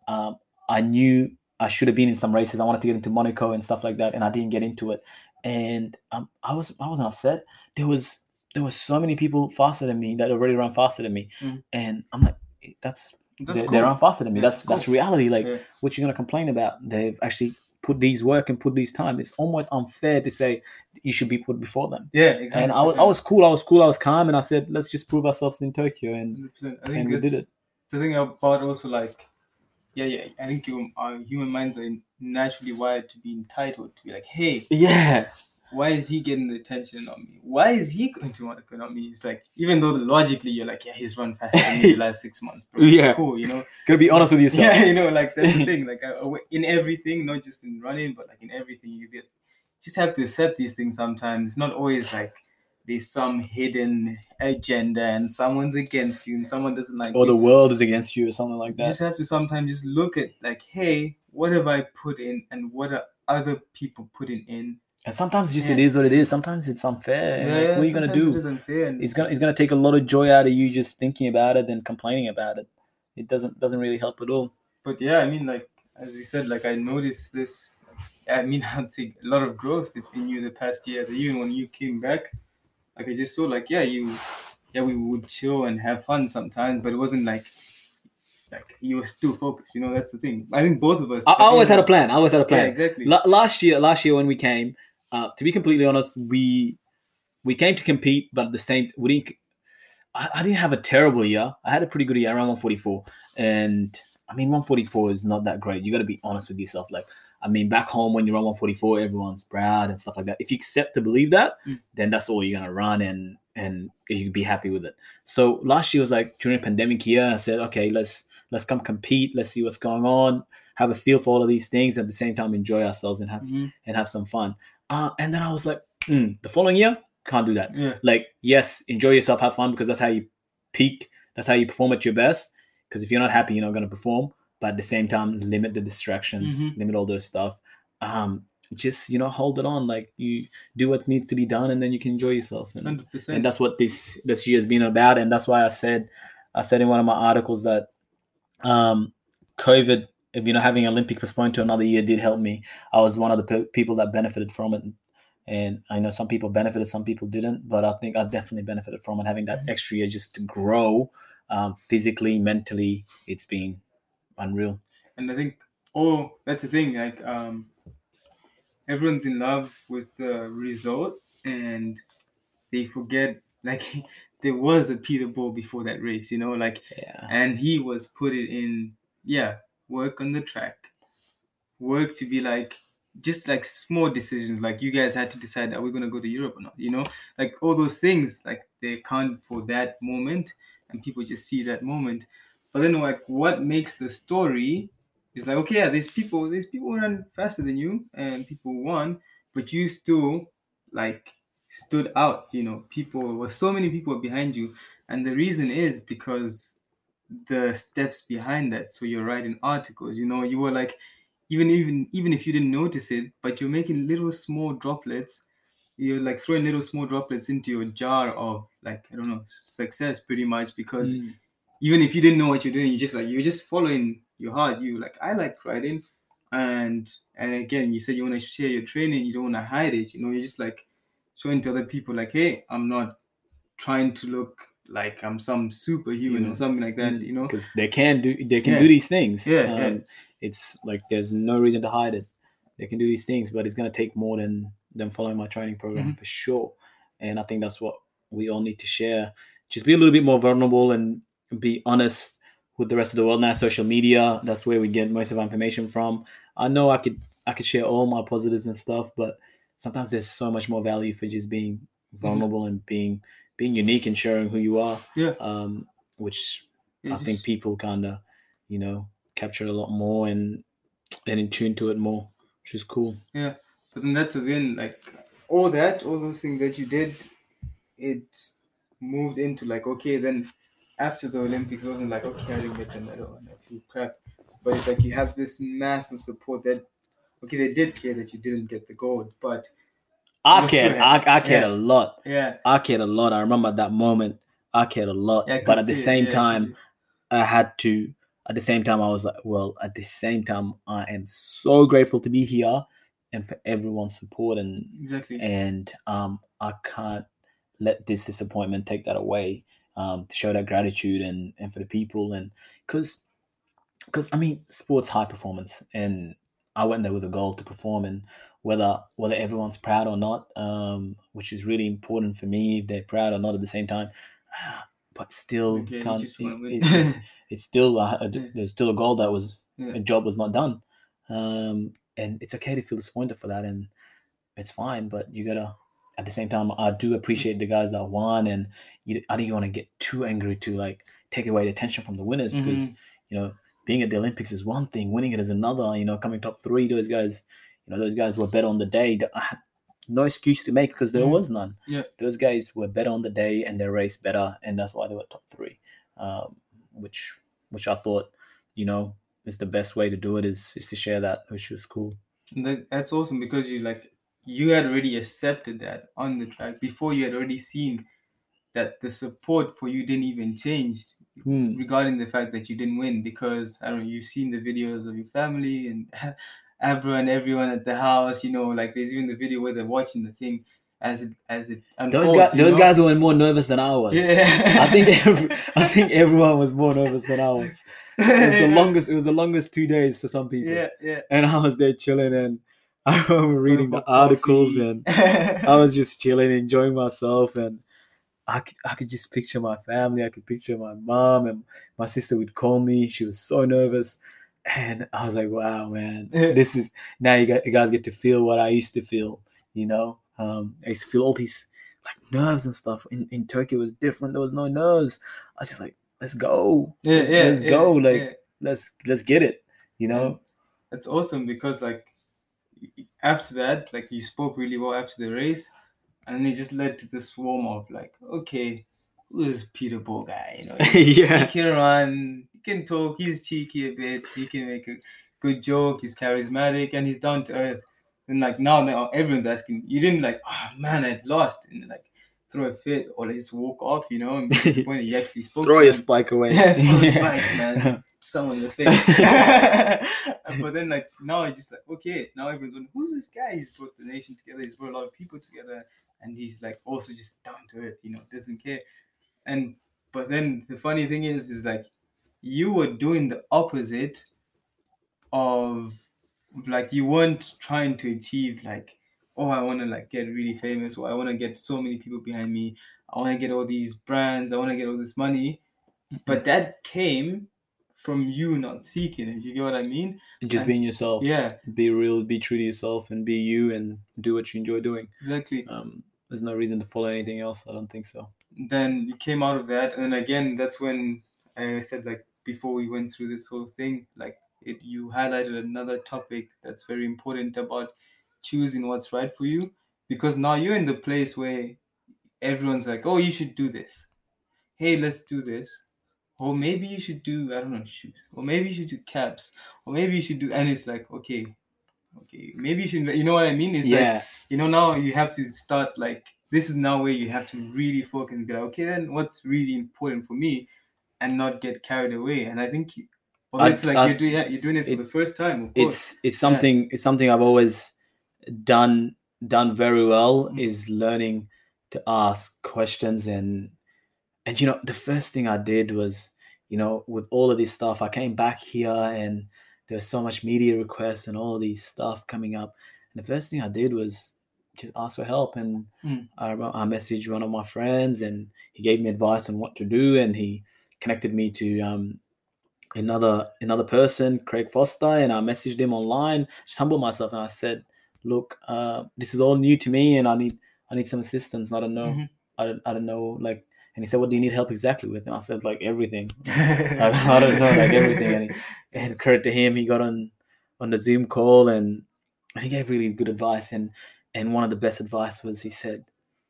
S5: I knew I should have been in some races. I wanted to get into Monaco and stuff like that, and I didn't get into it. And I wasn't upset. There was so many people faster than me that already run faster than me, and I'm like, they run faster than me. That's reality. Like, what you gonna complain about? They've actually put these work and put these time. It's almost unfair to say you should be put before them.
S4: Exactly.
S5: And I was cool. I was calm, and I said, let's just prove ourselves in Tokyo, and we did it.
S4: The thing about also like. I think our human minds are naturally wired to be entitled, to be like, hey, why is he getting the attention and not me? Why is he going to want to go, not me? It's like, even though logically you're like, he's run faster than me the last 6 months, bro. It's cool, you know.
S5: Gotta be honest with yourself.
S4: You know, like that's the thing. Like in everything, not just in running, but like in everything, you just have to accept these things sometimes. It's not always like there's some hidden agenda and someone's against you and someone doesn't like you.
S5: Or the world is against you or something like that.
S4: You just have to sometimes just look at like, hey, what have I put in and what are other people putting in?
S5: And sometimes just it is what it is. Sometimes it's unfair. What are you gonna do?
S4: It is unfair. And
S5: it's gonna take a lot of joy out of you just thinking about it and complaining about it. It doesn't really help at all.
S4: But I mean, like as you said, like I noticed this. I mean, I'd say a lot of growth in you the past year. Even when you came back. Like I just saw, like we would chill and have fun sometimes, but it wasn't like you were still focused. You know, that's the thing. I think both of us.
S5: I always had a plan.
S4: Yeah, exactly.
S5: Last year when we came, to be completely honest, we came to compete, but at the same, I didn't have a terrible year. I had a pretty good year, around 144, and I mean 144 is not that great. You got to be honest with yourself, like. I mean, back home when you run 144, everyone's proud and stuff like that. If you accept to believe that, then that's all you're gonna run, and you can be happy with it. So last year was like during the pandemic year. I said, okay, let's come compete. Let's see what's going on. Have a feel for all of these things at the same time, enjoy ourselves and have some fun. And then I was like, the following year can't do that. Like, yes, enjoy yourself, have fun, because that's how you peak. That's how you perform at your best. Because if you're not happy, you're not gonna perform. But at the same time, limit the distractions, limit all those stuff. Just, you know, hold it on. Like, you do what needs to be done, and then you can enjoy yourself. And
S4: 100%.
S5: And that's what this year has been about. And that's why I said in one of my articles that COVID, you know, having Olympic postponed to another year did help me. I was one of the people that benefited from it, And I know some people benefited, some people didn't, but I think I definitely benefited from it, having that extra year just to grow physically, mentally. It's been unreal.
S4: And I think, that's the thing. Like, everyone's in love with the result, and they forget, like, there was a Peter Bol before that race, like, and he was put it in, work on the track, work to be like, just like small decisions, like you guys had to decide, are we going to go to Europe or not, like all those things, like they account for that moment, and people just see that moment. But then, like, what makes the story is like, okay, there's people run faster than you and people won, but you still, like, stood out. So many people behind you, and the reason is because the steps behind that. So you're writing articles, you were like, even if you didn't notice it, but you're making little small droplets. You're like throwing little small droplets into your jar of, like, I don't know, success, pretty much, because even if you didn't know what you're doing, you're just following your heart. I like writing, and again, you said you want to share your training, you don't want to hide it. You're just like showing to other people, like, hey, I'm not trying to look like I'm some superhuman or something like that,
S5: because they can do these things. It's like there's no reason to hide it. They can do these things, but it's going to take more than them following my training program for sure. And I think that's what we all need to share. Just be a little bit more vulnerable and be honest with the rest of the world. Now, social media, that's where we get most of our information from. I know I could share all my positives and stuff, but sometimes there's so much more value for just being vulnerable and being unique and sharing who you are. Which I think people kind of, capture a lot more and in tune to it more, which is cool.
S4: Yeah, but then that's again, like, all those things that you did, it moved into, like, okay, then after the Olympics, it wasn't like, okay, I didn't get the medal and I feel crap, but it's like you have this massive support that, okay, they did care that you didn't get the gold, but
S5: I cared a lot.
S4: Yeah,
S5: I cared a lot. I remember that moment. I cared a lot, but at the same time, I had to. At the same time, I was like, well, at the same time, I am so grateful to be here and for everyone's support. And
S4: exactly.
S5: And I can't let this disappointment take that away, to show that gratitude and for the people. And because I mean, sports high performance, and I went there with a goal to perform, and whether everyone's proud or not, which is really important for me, if they're proud or not at the same time. But still, it's still there's still a goal that was a job was not done, and it's okay to feel disappointed for that, and it's fine. But you gotta, at the same time, I do appreciate the guys that won, and I think you want to get too angry to like take away the attention from the winners, because being at the Olympics is one thing, winning it is another. Coming top 3, those guys were better on the day. I had no excuse to make because there was none.
S4: Yeah,
S5: those guys were better on the day and they raced better, and that's why they were top 3. Which I thought, is the best way to do it is to share that, which was cool.
S4: And that's awesome, because you had already accepted that on the track before. You had already seen that the support for you didn't even change regarding the fact that you didn't win, because I don't know, you've seen the videos of your family and Abra and everyone at the house, like there's even the video where they're watching the thing as it unfolds.
S5: Those guys were more nervous than I was.
S4: Yeah.
S5: I think everyone was more nervous than I was. It was the longest 2 days for some people.
S4: Yeah.
S5: And I was there chilling, and I remember reading the articles, and I was just chilling, enjoying myself, and I could just picture my family. I could picture my mom, and my sister would call me. She was so nervous. And I was like, wow, man, this is, now you guys get to feel what I used to feel, I used to feel all these like nerves and stuff. In Turkey, it was different. There was no nerves. I was just like, let's go. Let's go. Like, let's get it,
S4: That's awesome, because like after that, like you spoke really well after the race, and it just led to this swarm of like, okay, who is Peter Bol guy? He can run, he can talk, he's cheeky a bit, he can make a good joke, he's charismatic, and he's down to earth. And like now everyone's asking, you didn't like, oh man, I lost, and like throw a fit or like just walk off, and be disappointed. You actually spoke.
S5: Throw your spike away.
S4: Throw the spikes, man. someone in the face. But then like now it's just like, okay, now everyone's wondering, who's this guy? He's brought the nation together, he's brought a lot of people together, and he's like also just down to earth, doesn't care. But then the funny thing is like you were doing the opposite of like, you weren't trying to achieve like, oh, I want to like get really famous, or I want to get so many people behind me, I want to get all these brands, I want to get all this money. But that came from you not seeking it. You get what I mean?
S5: Just being yourself.
S4: Yeah.
S5: Be real, be true to yourself, and be you, and do what you enjoy doing.
S4: Exactly.
S5: There's no reason to follow anything else. I don't think so.
S4: Then you came out of that, and again, that's when I said, like, before we went through this whole thing, like, you highlighted another topic that's very important about choosing what's right for you, because now you're in the place where everyone's like, oh, you should do this. Hey, let's do this. Or maybe you should do, I don't know, shoes. Or maybe you should do caps. Or maybe you should do, and it's like, okay, maybe you should, you know what I mean? It's like, now you have to start, like, this is now where you have to really focus and be like, okay, then what's really important for me, and not get carried away. And I think it's like you're doing it for the first time, of course.
S5: It's something I've always done very well, is learning to ask questions. And the first thing I did was, with all of this stuff, I came back here and there's so much media requests and all of these stuff coming up. And the first thing I did was just ask for help. And I messaged one of my friends, and he gave me advice on what to do. And he connected me to another person, Craig Foster, and I messaged him online, just humbled myself, and I said, look, this is all new to me, and I need some assistance. I don't know. I don't know, like. And he said, what do you need help exactly with? And I said, like, everything. I don't know, like, everything. And credit to him, he got on the Zoom call, and he gave really good advice. And one of the best advice was, he said,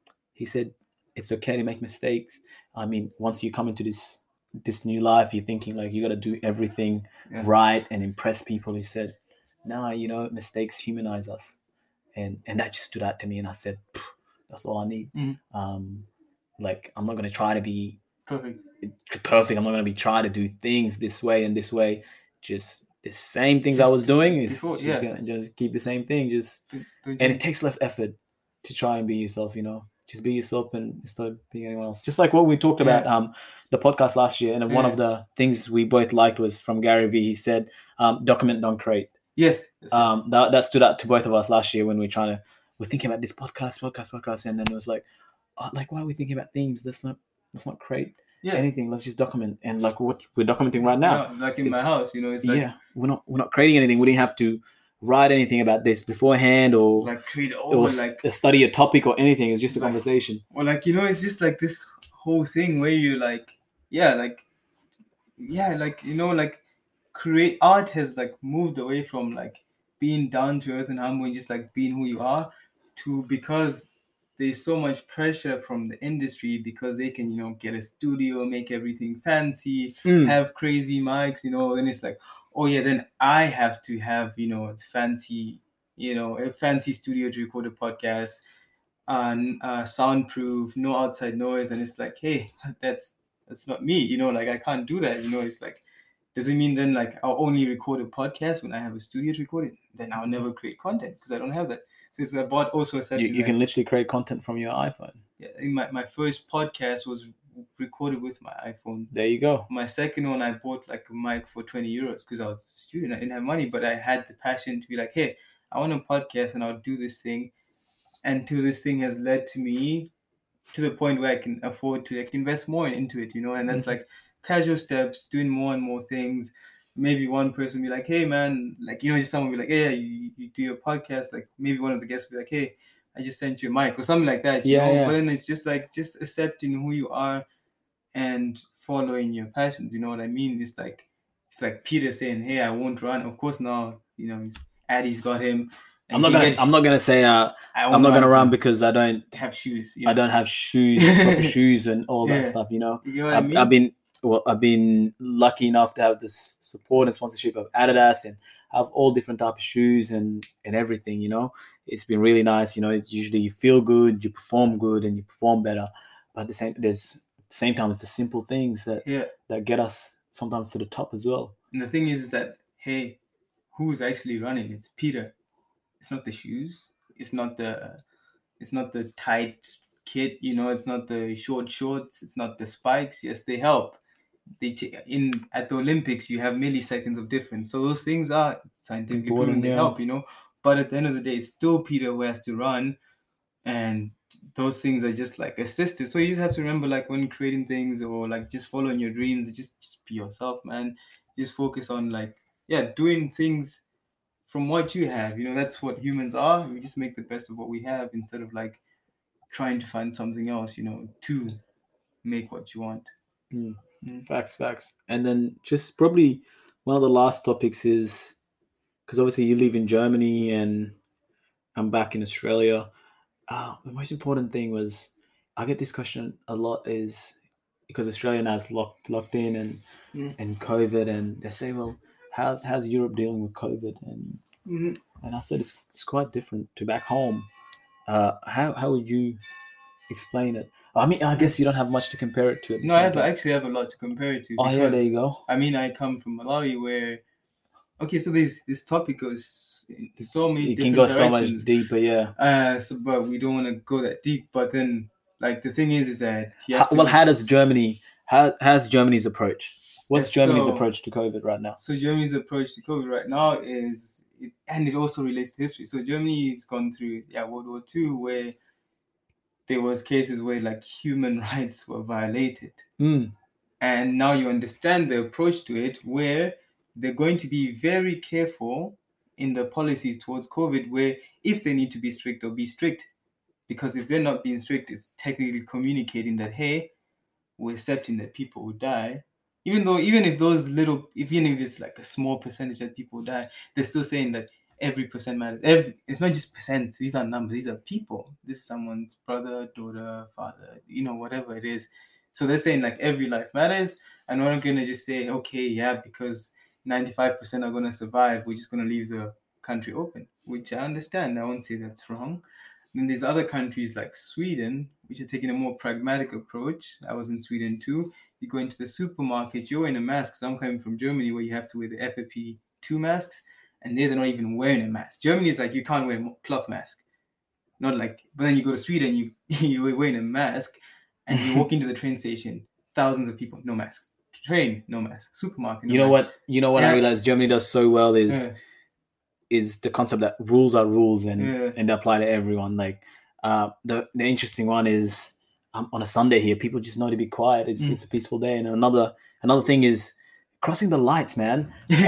S5: it's okay to make mistakes. I mean, once you come into this new life, you're thinking, like, you got to do everything right and impress people. He said, no, mistakes humanize us. And that just stood out to me. And I said, that's all I need. Like, I'm not going to try to be perfect. I'm not going to be trying to do things this way and this way. Just the same things I was doing is going to just keep the same thing. And it takes less effort to try and be yourself, Just be yourself and instead of being anyone else. Just like what we talked about the podcast last year. And one of the things we both liked was from Gary Vee. He said, document, don't create.
S4: Yes.
S5: That stood out to both of us last year when we're thinking about this podcast. And then it was like, why are we thinking about themes? Let's not create anything. Let's just document. And like what we're documenting right now,
S4: like in my house, it's like,
S5: we're not creating anything. We didn't have to write anything about this beforehand, or
S4: like create
S5: study a topic or anything. It's just a conversation.
S4: Or like, it's just like this whole thing where you create. Art has like moved away from like being down to earth and humble and just like being who you are, to, because there's so much pressure from the industry, because they can, get a studio, make everything fancy, have crazy mics, then it's like, oh yeah, then I have to have, fancy, a fancy studio to record a podcast, soundproof, no outside noise. And it's like, hey, that's not me, like, I can't do that. It's like, does it mean then like I'll only record a podcast when I have a studio to record it? Then I'll never create content because I don't have that. So it's about also
S5: you can literally create content from your iPhone.
S4: Yeah, my first podcast was recorded with my iPhone.
S5: There you go.
S4: My second one, I bought like a mic for 20 euros because I was a student. I didn't have money, but I had the passion to be like, hey, I want a podcast and I'll do this thing. And this thing has led to me to the point where I can afford to like invest more into it, and that's like casual steps, doing more and more things. Maybe one person will be like, hey man, like, just someone will be like, hey, you do your podcast, like maybe one of the guests will be like, hey, I just sent you a mic or something like that. But then it's just like, just accepting who you are and following your passions. You know what I mean? It's like Peter saying, hey, I won't run. Of course now, Addy's got him.
S5: I'm not gonna say I'm not gonna run because I don't
S4: have shoes.
S5: I don't have shoes, proper shoes and all that stuff.
S4: You know what I mean?
S5: I've been lucky enough to have this support and sponsorship of Adidas and have all different types of shoes and everything, It's been really nice, Usually you feel good, you perform good, and you perform better. But at the same time, it's the simple things that get us sometimes to the top as well.
S4: And the thing is that, hey, who's actually running? It's Peter. It's not the shoes. It's not the tight kit. It's not the short shorts. It's not the spikes. Yes, they help. At the Olympics, you have milliseconds of difference. So those things are scientifically proven. They help. But at the end of the day, it's still Peter who has to run, and those things are just like assisted. So you just have to remember, like, when creating things or like just following your dreams, just be yourself, man. Just focus on, like, doing things from what you have. That's what humans are. We just make the best of what we have instead of like trying to find something else, to make what you want.
S5: Facts. And then just probably one of the last topics is, because obviously you live in Germany and I'm back in Australia. The most important thing was, I get this question a lot, is because Australia now is locked in and COVID, and they say, well, how's Europe dealing with COVID? And I said it's quite different to back home. How would you explain it? I mean, I guess you don't have much to compare it to.
S4: No, I actually have a lot to compare it to.
S5: Oh, yeah, there you go.
S4: I mean, I come from Malawi where, okay, so this topic goes so many different directions.
S5: So much deeper, yeah.
S4: But we don't want to go that deep. But then, like, the thing is that how's Germany's approach? What's Germany's approach to COVID right now? So Germany's approach to COVID right now is, and it also relates to history. So Germany's gone through World War II, where there was cases where like human rights were violated. And now you understand the approach to it, where they're going to be very careful in the policies towards COVID, where if they need to be strict, they'll be strict. Because if they're not being strict, it's technically communicating that, hey, we're accepting that people will die. Even if it's like a small percentage that people die, they're still saying that every percent matters. It's not just percent. These are numbers. These are people. This is someone's brother, daughter, father, whatever it is. So they're saying like every life matters. And we're not going to just say, okay, because 95% are going to survive, we're just going to leave the country open, which I understand. I won't say that's wrong. Then there's other countries like Sweden, which are taking a more pragmatic approach. I was in Sweden too. You go into the supermarket, you're in a mask. So I'm coming from Germany, where you have to wear the FFP2 masks, and they're not even wearing a mask. Germany is like, you can't wear a cloth mask. Not like, but then you go to Sweden, you're wearing a mask, and you walk into the train station, thousands of people, no mask. Train, no mask. Supermarket, no mask. You know what I realized Germany does so well is the concept that rules are rules and they apply to everyone. Like the interesting one is on a Sunday here, people just know to be quiet. It's a peaceful day. And another thing is crossing the lights, man.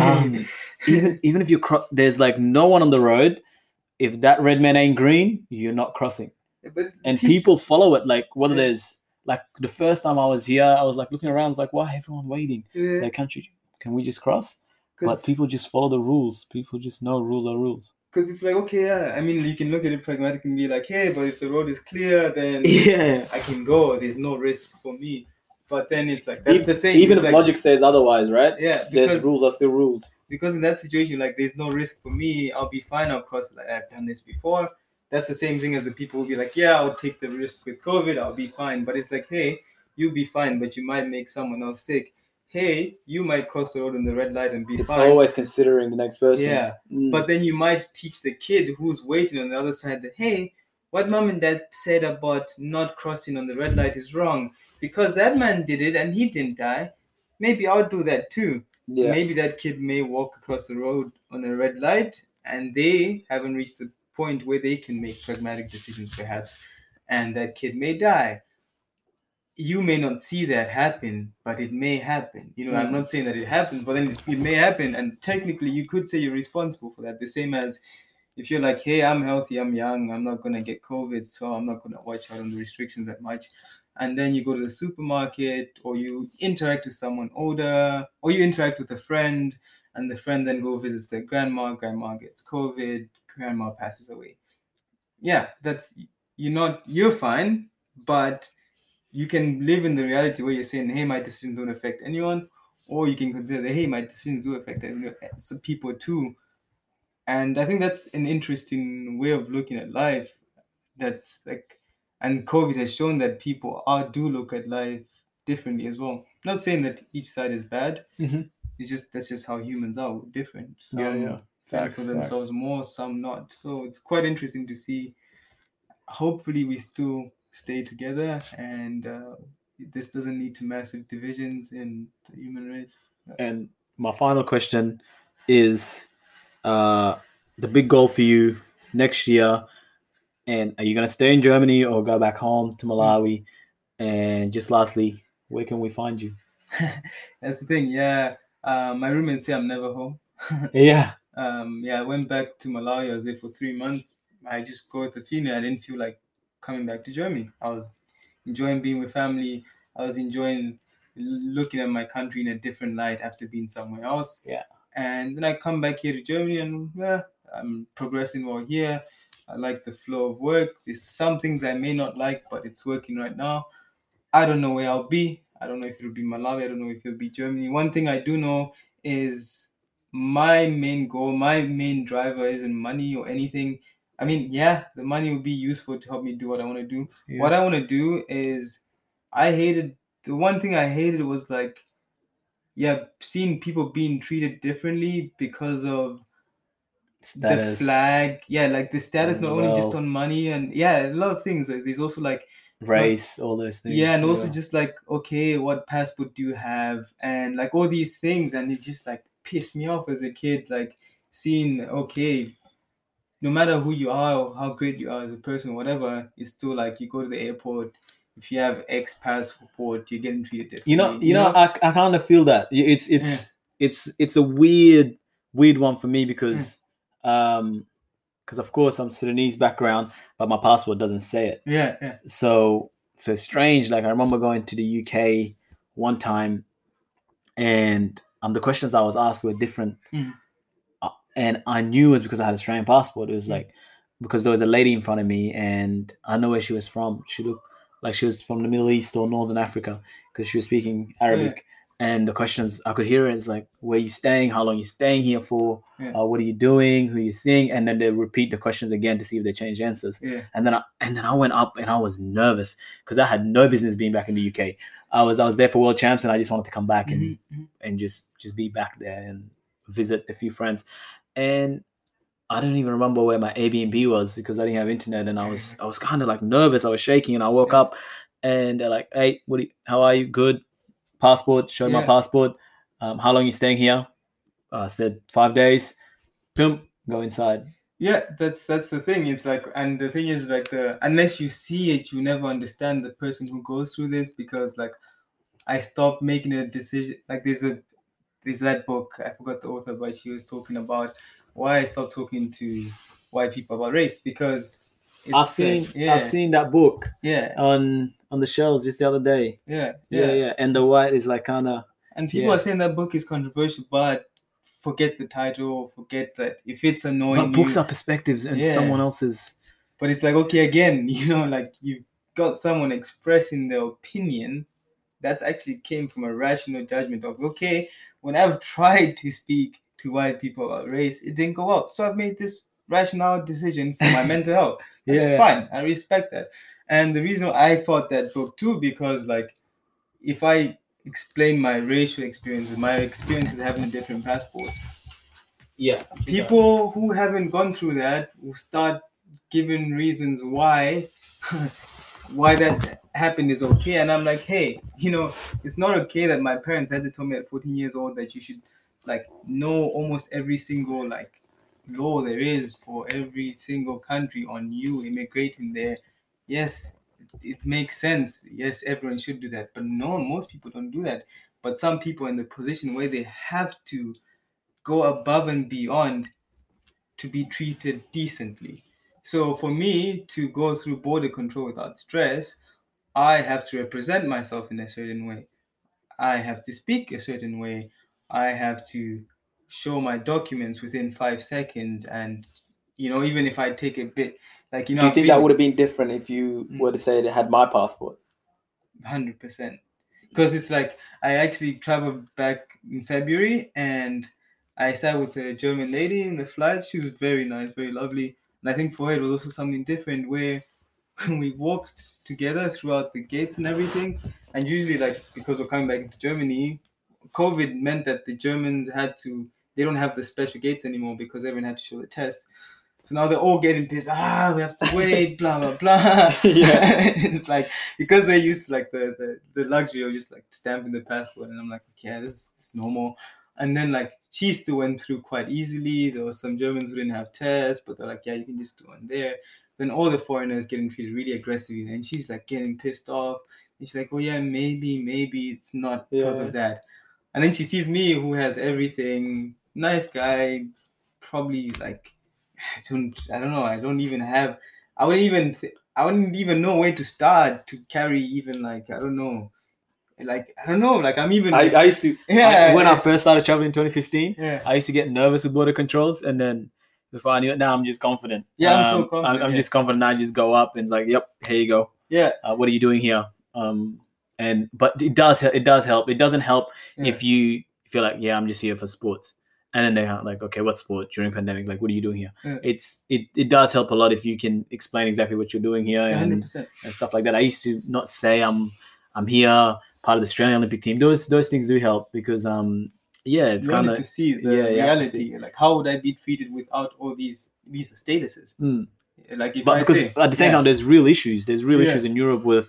S4: Even if there's like no one on the road, if that red man ain't green, you're not crossing. And people follow it. Like whether there's like the first time I was here, I was like looking around, I was like, why everyone waiting? Like, can we just cross? But people just follow the rules. People just know rules are rules. Because it's like, okay, I mean, you can look at it pragmatically and be like, hey, but if the road is clear, then I can go. There's no risk for me. But then it's like, that's the same. Even if logic says otherwise, right? Yeah. There's rules are still rules. Because in that situation, like, there's no risk for me. I'll be fine. I'll cross. Like, I've done this before. That's the same thing as the people who be like, I'll take the risk with COVID. I'll be fine. But it's like, hey, you'll be fine, but you might make someone else sick. Hey, you might cross the road in the red light and be fine. It's always considering the next person. Yeah. But then you might teach the kid who's waiting on the other side that, hey, what mom and dad said about not crossing on the red light is wrong. Because that man did it and he didn't die. Maybe I'll do that too. Yeah. Maybe that kid may walk across the road on a red light and they haven't reached the point where they can make pragmatic decisions perhaps. And that kid may die. You may not see that happen, but it may happen. I'm not saying that it happens, but then it may happen. And technically, you could say you're responsible for that. The same as if you're like, hey, I'm healthy, I'm young, I'm not going to get COVID, so I'm not going to watch out on the restrictions that much. And then you go to the supermarket or you interact with someone older or you interact with a friend and the friend then go visits their grandma gets COVID, grandma passes away. Yeah, you're fine, but you can live in the reality where you're saying, hey, my decisions don't affect anyone. Or you can consider that, hey, my decisions do affect some people too. And I think that's an interesting way of looking at life. That's like, and COVID has shown that people do look at life differently as well. Not saying that each side is bad, That's just how humans are. We're different. Some feel for themselves more, some not. So it's quite interesting to see. Hopefully, we still stay together, and this doesn't lead to massive divisions in the human race.
S5: And my final question is, the big goal for you next year, and are you going to stay in Germany or go back home to Malawi? And just lastly, where can we find you?
S4: That's the thing. Yeah. My roommates say I'm never home.
S5: Yeah.
S4: I went back to Malawi. I was there for 3 months. I just got the feeling I didn't feel like coming back to Germany. I was enjoying being with family. I was enjoying looking at my country in a different light after being somewhere else.
S5: Yeah.
S4: And then I come back here to Germany, and I'm progressing well here. I like the flow of work. There's some things I may not like, but it's working right now. I don't know where I'll be. I don't know if it'll be Malawi. I don't know if it'll be Germany. One thing I do know is my main goal, my main driver isn't money or anything. I mean, yeah, the money will be useful to help me do what I want to do. Yeah. What I want to do is, the one thing I hated was like, seeing people being treated differently because of status. The flag. Yeah, like the status, not only just on money, and a lot of things. There's also like
S5: race, all those things.
S4: Yeah, and also just like, okay, what passport do you have? And like all these things, and it just like pissed me off as a kid, like seeing, okay, no matter who you are or how great you are as a person, whatever, it's still like you go to the airport, if you have X passport, you're getting treated differently.
S5: You know, I kind of feel that. It's a weird one for me because of course I'm Sudanese background, but my passport doesn't say it.
S4: Yeah.
S5: So it's strange. Like I remember going to the UK one time, and the questions I was asked were different. And I knew it was because I had an Australian passport. It was like, because there was a lady in front of me, and I know where she was from. She looked like she was from the Middle East or Northern Africa because she was speaking Arabic. Yeah. And the questions, I could hear it. It's like, where are you staying? How long are you staying here for? Yeah. What are you doing? Who are you seeing? And then they repeat the questions again to see if they change answers.
S4: Yeah.
S5: And then I went up, and I was nervous because I had no business being back in the UK. I was there for World Champs, and I just wanted to come back and just be back there and visit a few friends. And I don't even remember where my Airbnb was because I didn't have internet, and I was kind of like nervous. I was shaking, and I woke up, and they're like, "Hey, how are you? Good. Passport." Showed my passport. How long are you staying here? I said 5 days. Boom, go inside.
S4: Yeah, that's the thing. It's like, and the thing is like, unless you see it, you never understand the person who goes through this, because like I stopped making a decision. Like there's that book, I forgot the author, but she was talking about why I stopped talking to white people about race, because
S5: I've seen that book on the shelves just the other day.
S4: Yeah.
S5: And the white is like kind of,
S4: and people are saying that book is controversial, but forget the title, forget that if it's annoying.
S5: But books are perspectives and someone else's.
S4: But it's like, okay, again, like you've got someone expressing their opinion that actually came from a rational judgment of, okay, when I've tried to speak to white people about race, it didn't go up. So I've made this rational decision for my mental health. That's fine. I respect that. And the reason I thought that book too, because like, if I explain my racial experiences, my experiences having a different passport, people who haven't gone through that will start giving reasons why that happened is okay. And I'm like, hey, it's not okay that my parents had to tell me at 14 years old that you should like know almost every single like law there is for every single country on you immigrating there. Yes, it makes sense. Yes, everyone should do that. But no, most people don't do that. But some people in the position where they have to go above and beyond to be treated decently. So for me to go through border control without stress, I have to represent myself in a certain way. I have to speak a certain way. I have to show my documents within 5 seconds. And, even if I take a bit, like,
S5: do you think that would have been different if you were to say they had my passport?
S4: 100%. Because it's like, I actually traveled back in February, and I sat with a German lady in the flight. She was very nice, very lovely. And I think for her, it was also something different where we walked together throughout the gates and everything. And usually, like, because we're coming back into Germany, COVID meant that the Germans they don't have the special gates anymore because everyone had to show the test. So now they're all getting pissed. We have to wait, blah, blah, blah. It's like, because they used like the luxury of just like stamping the passport. And I'm like, okay, this is normal. And then like she still went through quite easily. There were some Germans who didn't have tests, but they're like, yeah, you can just do one there. Then all the foreigners getting treated really aggressively. And she's like getting pissed off. And she's like, oh yeah, maybe it's not because of that. And then she sees me who has everything, nice guy, probably like, I don't know. I wouldn't even know where to start to carry even like, I don't know. Like I'm even.
S5: I used to. When I first started traveling in 2015, I used to get nervous with border controls, and then before I knew it, now I'm just confident.
S4: Yeah, I'm so confident.
S5: I'm just confident. I just go up and it's like, yep, here you go.
S4: Yeah.
S5: What are you doing here? But it does help. It doesn't help if you feel like, yeah, I'm just here for sports. And then they're like, okay, what sport during pandemic? Like, what are you doing here? Yeah. It does help a lot if you can explain exactly what you're doing here and stuff like that. I used to not say I'm here, part of the Australian Olympic team. Those things do help because it's kind of
S4: to see the reality. Like, how would I be treated without all these statuses? Like, because
S5: at the same time, there's real issues. There's real issues in Europe with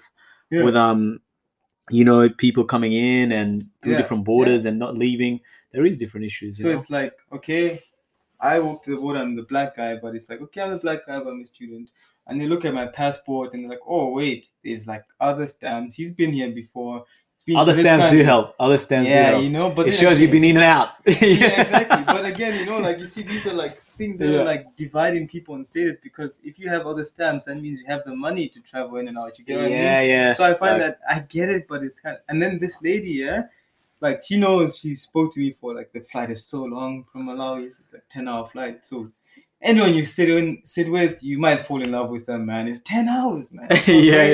S5: people coming in and through different borders and not leaving. There is different issues.
S4: So it's like, okay, I walk to the border, I'm the black guy, but it's like, okay, I'm a black guy, but I'm a student. And they look at my passport and they're like, oh, wait, there's like other stamps. He's been here before.
S5: Other stamps do help. Other stamps do help.
S4: But
S5: it shows you've been in and out.
S4: Yeah, exactly. But again, like you see, these are like things that are like dividing people in status, because if you have other stamps, that means you have the money to travel in and out. You get what I mean?
S5: Yeah.
S4: So I find that I get it, but it's kind of, and then this lady, like she knows, she spoke to me for like, the flight is so long from Malawi. It's like 10-hour flight. So anyone you sit with, you might fall in love with them, man. It's 10 hours, man. It's so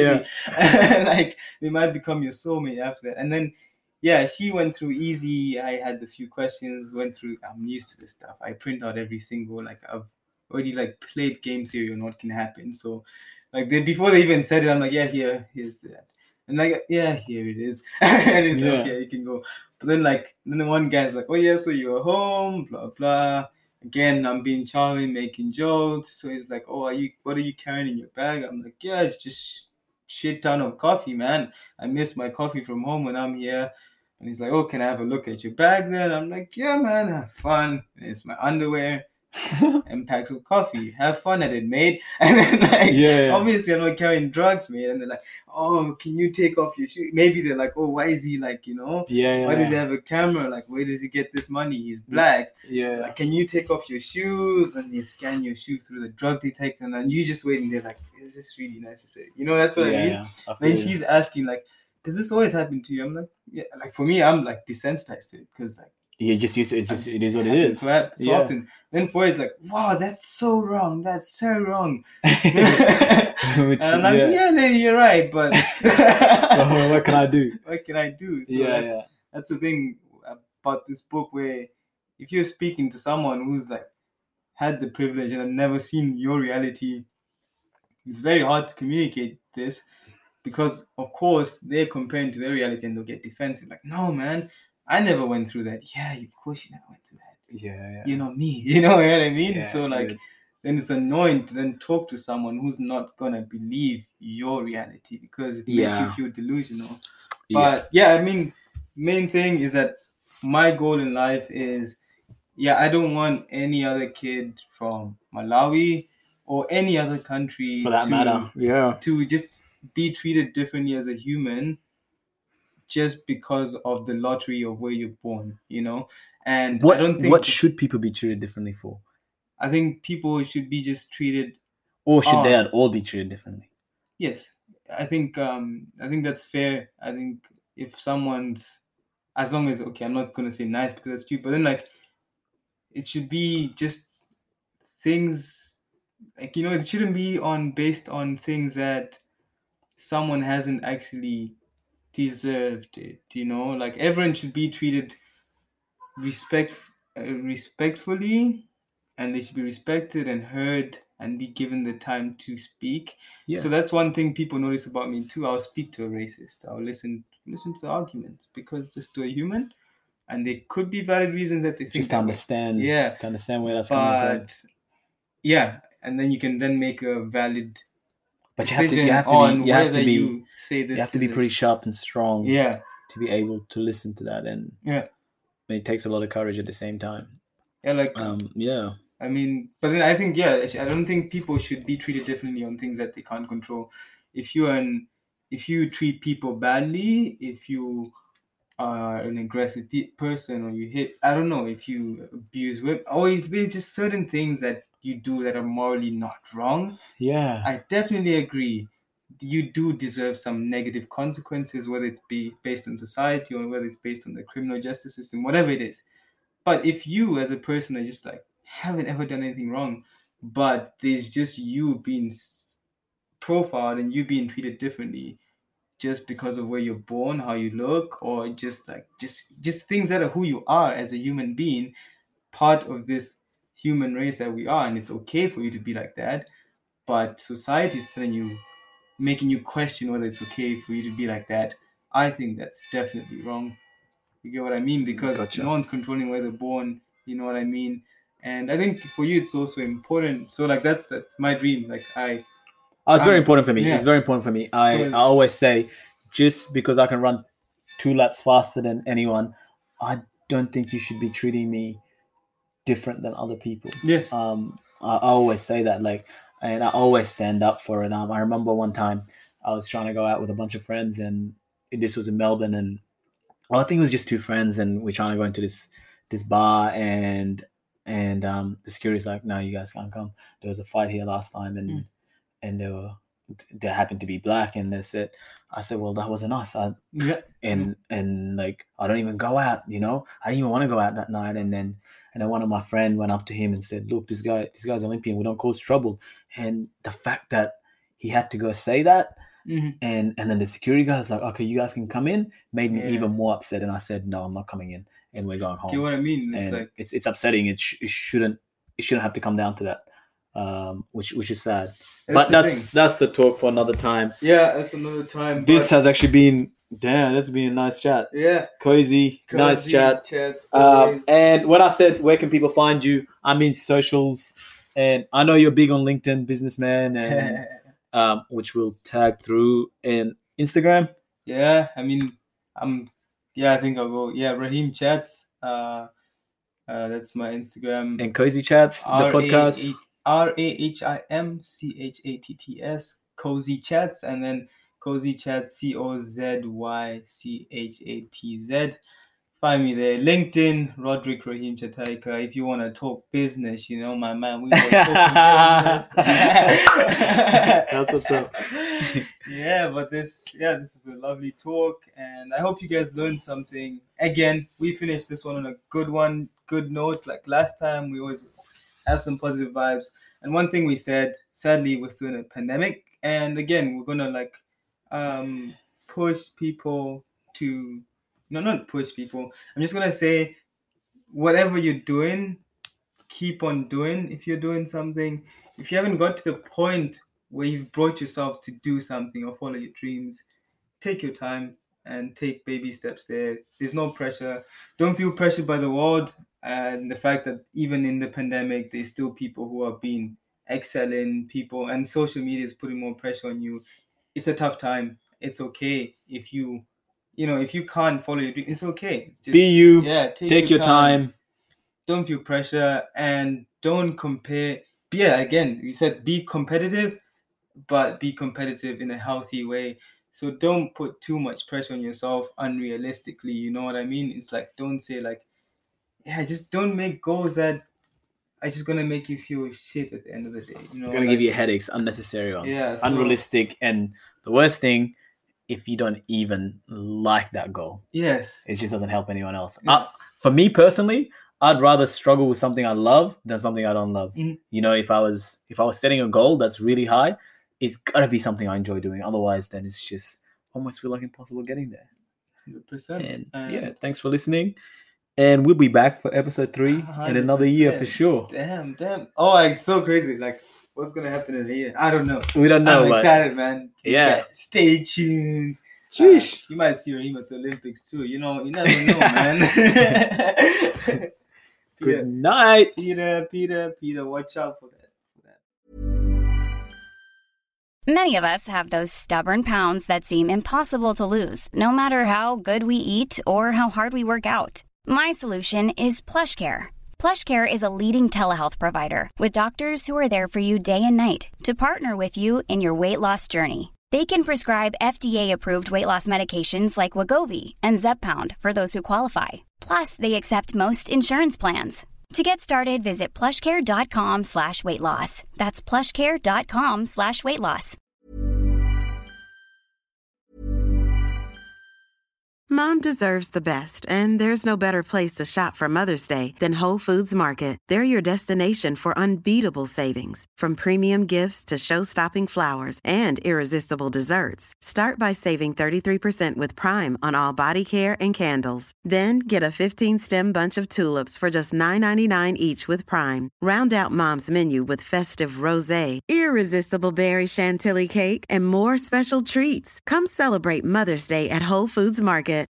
S4: crazy. Like, they might become your soulmate after that. And then, she went through easy. I had a few questions, went through. I'm used to this stuff. I print out every single, like, I've already like played game theory on what can happen. So, like, before they even said it, I'm like, here's that. And like, here it is. And it's like, okay, you can go. But then the one guy's like, oh yeah, so you're home, blah blah. Again, I'm being charming, making jokes. So he's like, oh, what are you carrying in your bag? I'm like, yeah, it's just shit ton of coffee, man. I miss my coffee from home when I'm here. And he's like, oh, can I have a look at your bag then? I'm like, yeah, man, have fun. And it's my underwear and packs of coffie. Have fun at it, mate. And then obviously I'm not carrying drugs, mate. And they're like, oh, can you take off your shoes? Maybe they're like, oh, why is he like, why does he have a camera? Like, where does he get this money? He's black. Like, can you take off your shoes? And they scan your shoes through the drug detector, and then you just waiting there like, is this really necessary? That's what I mean. Then she's asking like, does this always happen to you? I'm like, yeah. Like, for me, I'm like desensitized to it, because like,
S5: you're just used to it. It is what it is.
S4: So often. Then for it's like, wow, that's so wrong. That's so wrong. And I'm like, lady, you're right, but
S5: what can I do?
S4: What can I do? So that's the thing about this book, where if you're speaking to someone who's like had the privilege and have never seen your reality, it's very hard to communicate this, because of course they're comparing to their reality and they'll get defensive. Like, no, man, I never went through that. Yeah, of course you never went through that.
S5: Yeah.
S4: You're not me. You know what I mean?
S5: Yeah,
S4: so like, then it's annoying to then talk to someone who's not gonna believe your reality, because it makes you feel delusional. But I mean, main thing is that my goal in life is, I don't want any other kid from Malawi or any other country,
S5: for that matter,
S4: to just be treated differently as a human, just because of the lottery of where you're born, And I don't think,
S5: what should people be treated differently for?
S4: I think people should be just treated,
S5: or should they all be treated differently?
S4: Yes, I think that's fair. I think if someone's, as long as, okay, I'm not gonna say nice because that's cute, but then like, it should be just things like, it shouldn't be based on things that someone hasn't actually deserved it. Like, everyone should be treated respectfully, and they should be respected and heard and be given the time to speak. So that's one thing people notice about me too. I'll speak to a racist. I'll listen to the arguments, because just to a human, and there could be valid reasons that they think
S5: just to understand. To understand where that's coming from.
S4: Yeah, and then you can then make a valid.
S5: But you have to be pretty sharp and strong.
S4: Yeah.
S5: To be able to listen to that, and it takes a lot of courage at the same time.
S4: Yeah, like I mean, but then I think I don't think people should be treated differently on things that they can't control. If you treat people badly, if you are an aggressive person, or you hit, I don't know, if you abuse women, or if there's just certain things that you do that are morally not wrong.
S5: Yeah,
S4: I definitely agree. You do deserve some negative consequences, whether it's based on society or whether it's based on the criminal justice system, whatever it is. But if you as a person are just like, haven't ever done anything wrong, but there's just you being profiled and you being treated differently just because of where you're born, how you look, or just things that are who you are as a human being, part of this human race that we are, and it's okay for you to be like that. But society is telling you, making you question whether it's okay for you to be like that. I think that's definitely wrong. You get what I mean? Because no one's controlling where they're born. You know what I mean? And I think for you, it's also important. So like that's my dream. Like
S5: it's very important for me. Yeah. It's very important for me. I always say, just because I can run 2 laps faster than anyone, I don't think you should be treating me different than other people.
S4: Yes.
S5: I always say that, like, and I always stand up for it. I remember one time I was trying to go out with a bunch of friends, and this was in Melbourne, and I think it was just 2 friends, and we're trying to go into this bar, and the security's like, no, you guys can't come. There was a fight here last time, and they happened to be black, and I said, well, that wasn't us. And like, I don't even go out, you know. I didn't even want to go out that night, and then one of my friends went up to him and said, look, this guy's Olympian. We don't cause trouble. And the fact that he had to go say that, and then the security guy was like, okay, you guys can come in, made me even more upset. And I said, no, I'm not coming in, and we're going home.
S4: You know what I mean?
S5: It's like it's upsetting. It shouldn't have to come down to that, which is sad. But that's the talk for another time.
S4: Yeah, that's another time.
S5: This has actually been, that's been a nice chat.
S4: Yeah,
S5: cozy nice chat. And when I said, where can people find you, I mean socials, and I know you're big on LinkedIn, businessman, and which we'll tag through in Instagram.
S4: Yeah, I mean, I think I'll go. Yeah, Raheem Chats. That's my Instagram.
S5: And Cozy Chats, the podcast.
S4: RAHIMCHATTS, Cozy Chats, and then Cozy Chats, COZYCHATZ. Find me there. LinkedIn, Roderick Raheem Chataika. If you want to talk business, you know, my man, we were talking business.
S5: That's what's up.
S4: Yeah, but this is a lovely talk, and I hope you guys learned something. Again, we finished this one on a good note. Like last time, we always have some positive vibes. And one thing we said, sadly, we're still in a pandemic, and again, we're gonna push people to. No, not push people. I'm just going to say, whatever you're doing, keep on doing. If you're doing something, if you haven't got to the point where you've brought yourself to do something or follow your dreams, take your time and take baby steps there. There's no pressure. Don't feel pressured by the world and the fact that even in the pandemic, there's still people who are being excelling people, and social media is putting more pressure on you. It's a tough time. It's okay if you can't follow your dream, it's okay. It's just,
S5: be you. Yeah, take your time.
S4: Don't feel pressure and don't compare. Again, we said be competitive, but be competitive in a healthy way. So don't put too much pressure on yourself unrealistically. You know what I mean? It's like, don't say just don't make goals that are just gonna make you feel shit at the end of the day. You know,
S5: gonna give you headaches, unnecessary ones, unrealistic, and the worst thing, if you don't even like that goal.
S4: Yes.
S5: It just doesn't help anyone else. Yeah. For me personally, I'd rather struggle with something I love than something I don't love. Mm-hmm. You know, if I was setting a goal that's really high, it's gotta be something I enjoy doing. Otherwise, then it's just almost feel like impossible getting there.
S4: 100%.
S5: And thanks for listening. And we'll be back for episode 3 in another year for sure.
S4: Damn. Oh, it's so crazy. Like, what's gonna happen in a year? I don't know.
S5: We don't know.
S4: I'm excited, man.
S5: Yeah.
S4: Stay tuned.
S5: Sheesh.
S4: You might see Raheem at the Olympics too. You know, you never know, man.
S5: Good night.
S4: Peter, watch out for that.
S6: Many of us have those stubborn pounds that seem impossible to lose, no matter how good we eat or how hard we work out. My solution is PlushCare. PlushCare is a leading telehealth provider with doctors who are there for you day and night to partner with you in your weight loss journey. They can prescribe FDA-approved weight loss medications like Wegovy and Zepbound for those who qualify. Plus, they accept most insurance plans. To get started, visit plushcare.com/weightloss. That's plushcare.com/weightloss.
S7: Mom deserves the best, and there's no better place to shop for Mother's Day than Whole Foods Market. They're your destination for unbeatable savings, from premium gifts to show-stopping flowers and irresistible desserts. Start by saving 33% with Prime on all body care and candles. Then get a 15-stem bunch of tulips for just $9.99 each with Prime. Round out Mom's menu with festive rosé, irresistible berry chantilly cake, and more special treats. Come celebrate Mother's Day at Whole Foods Market.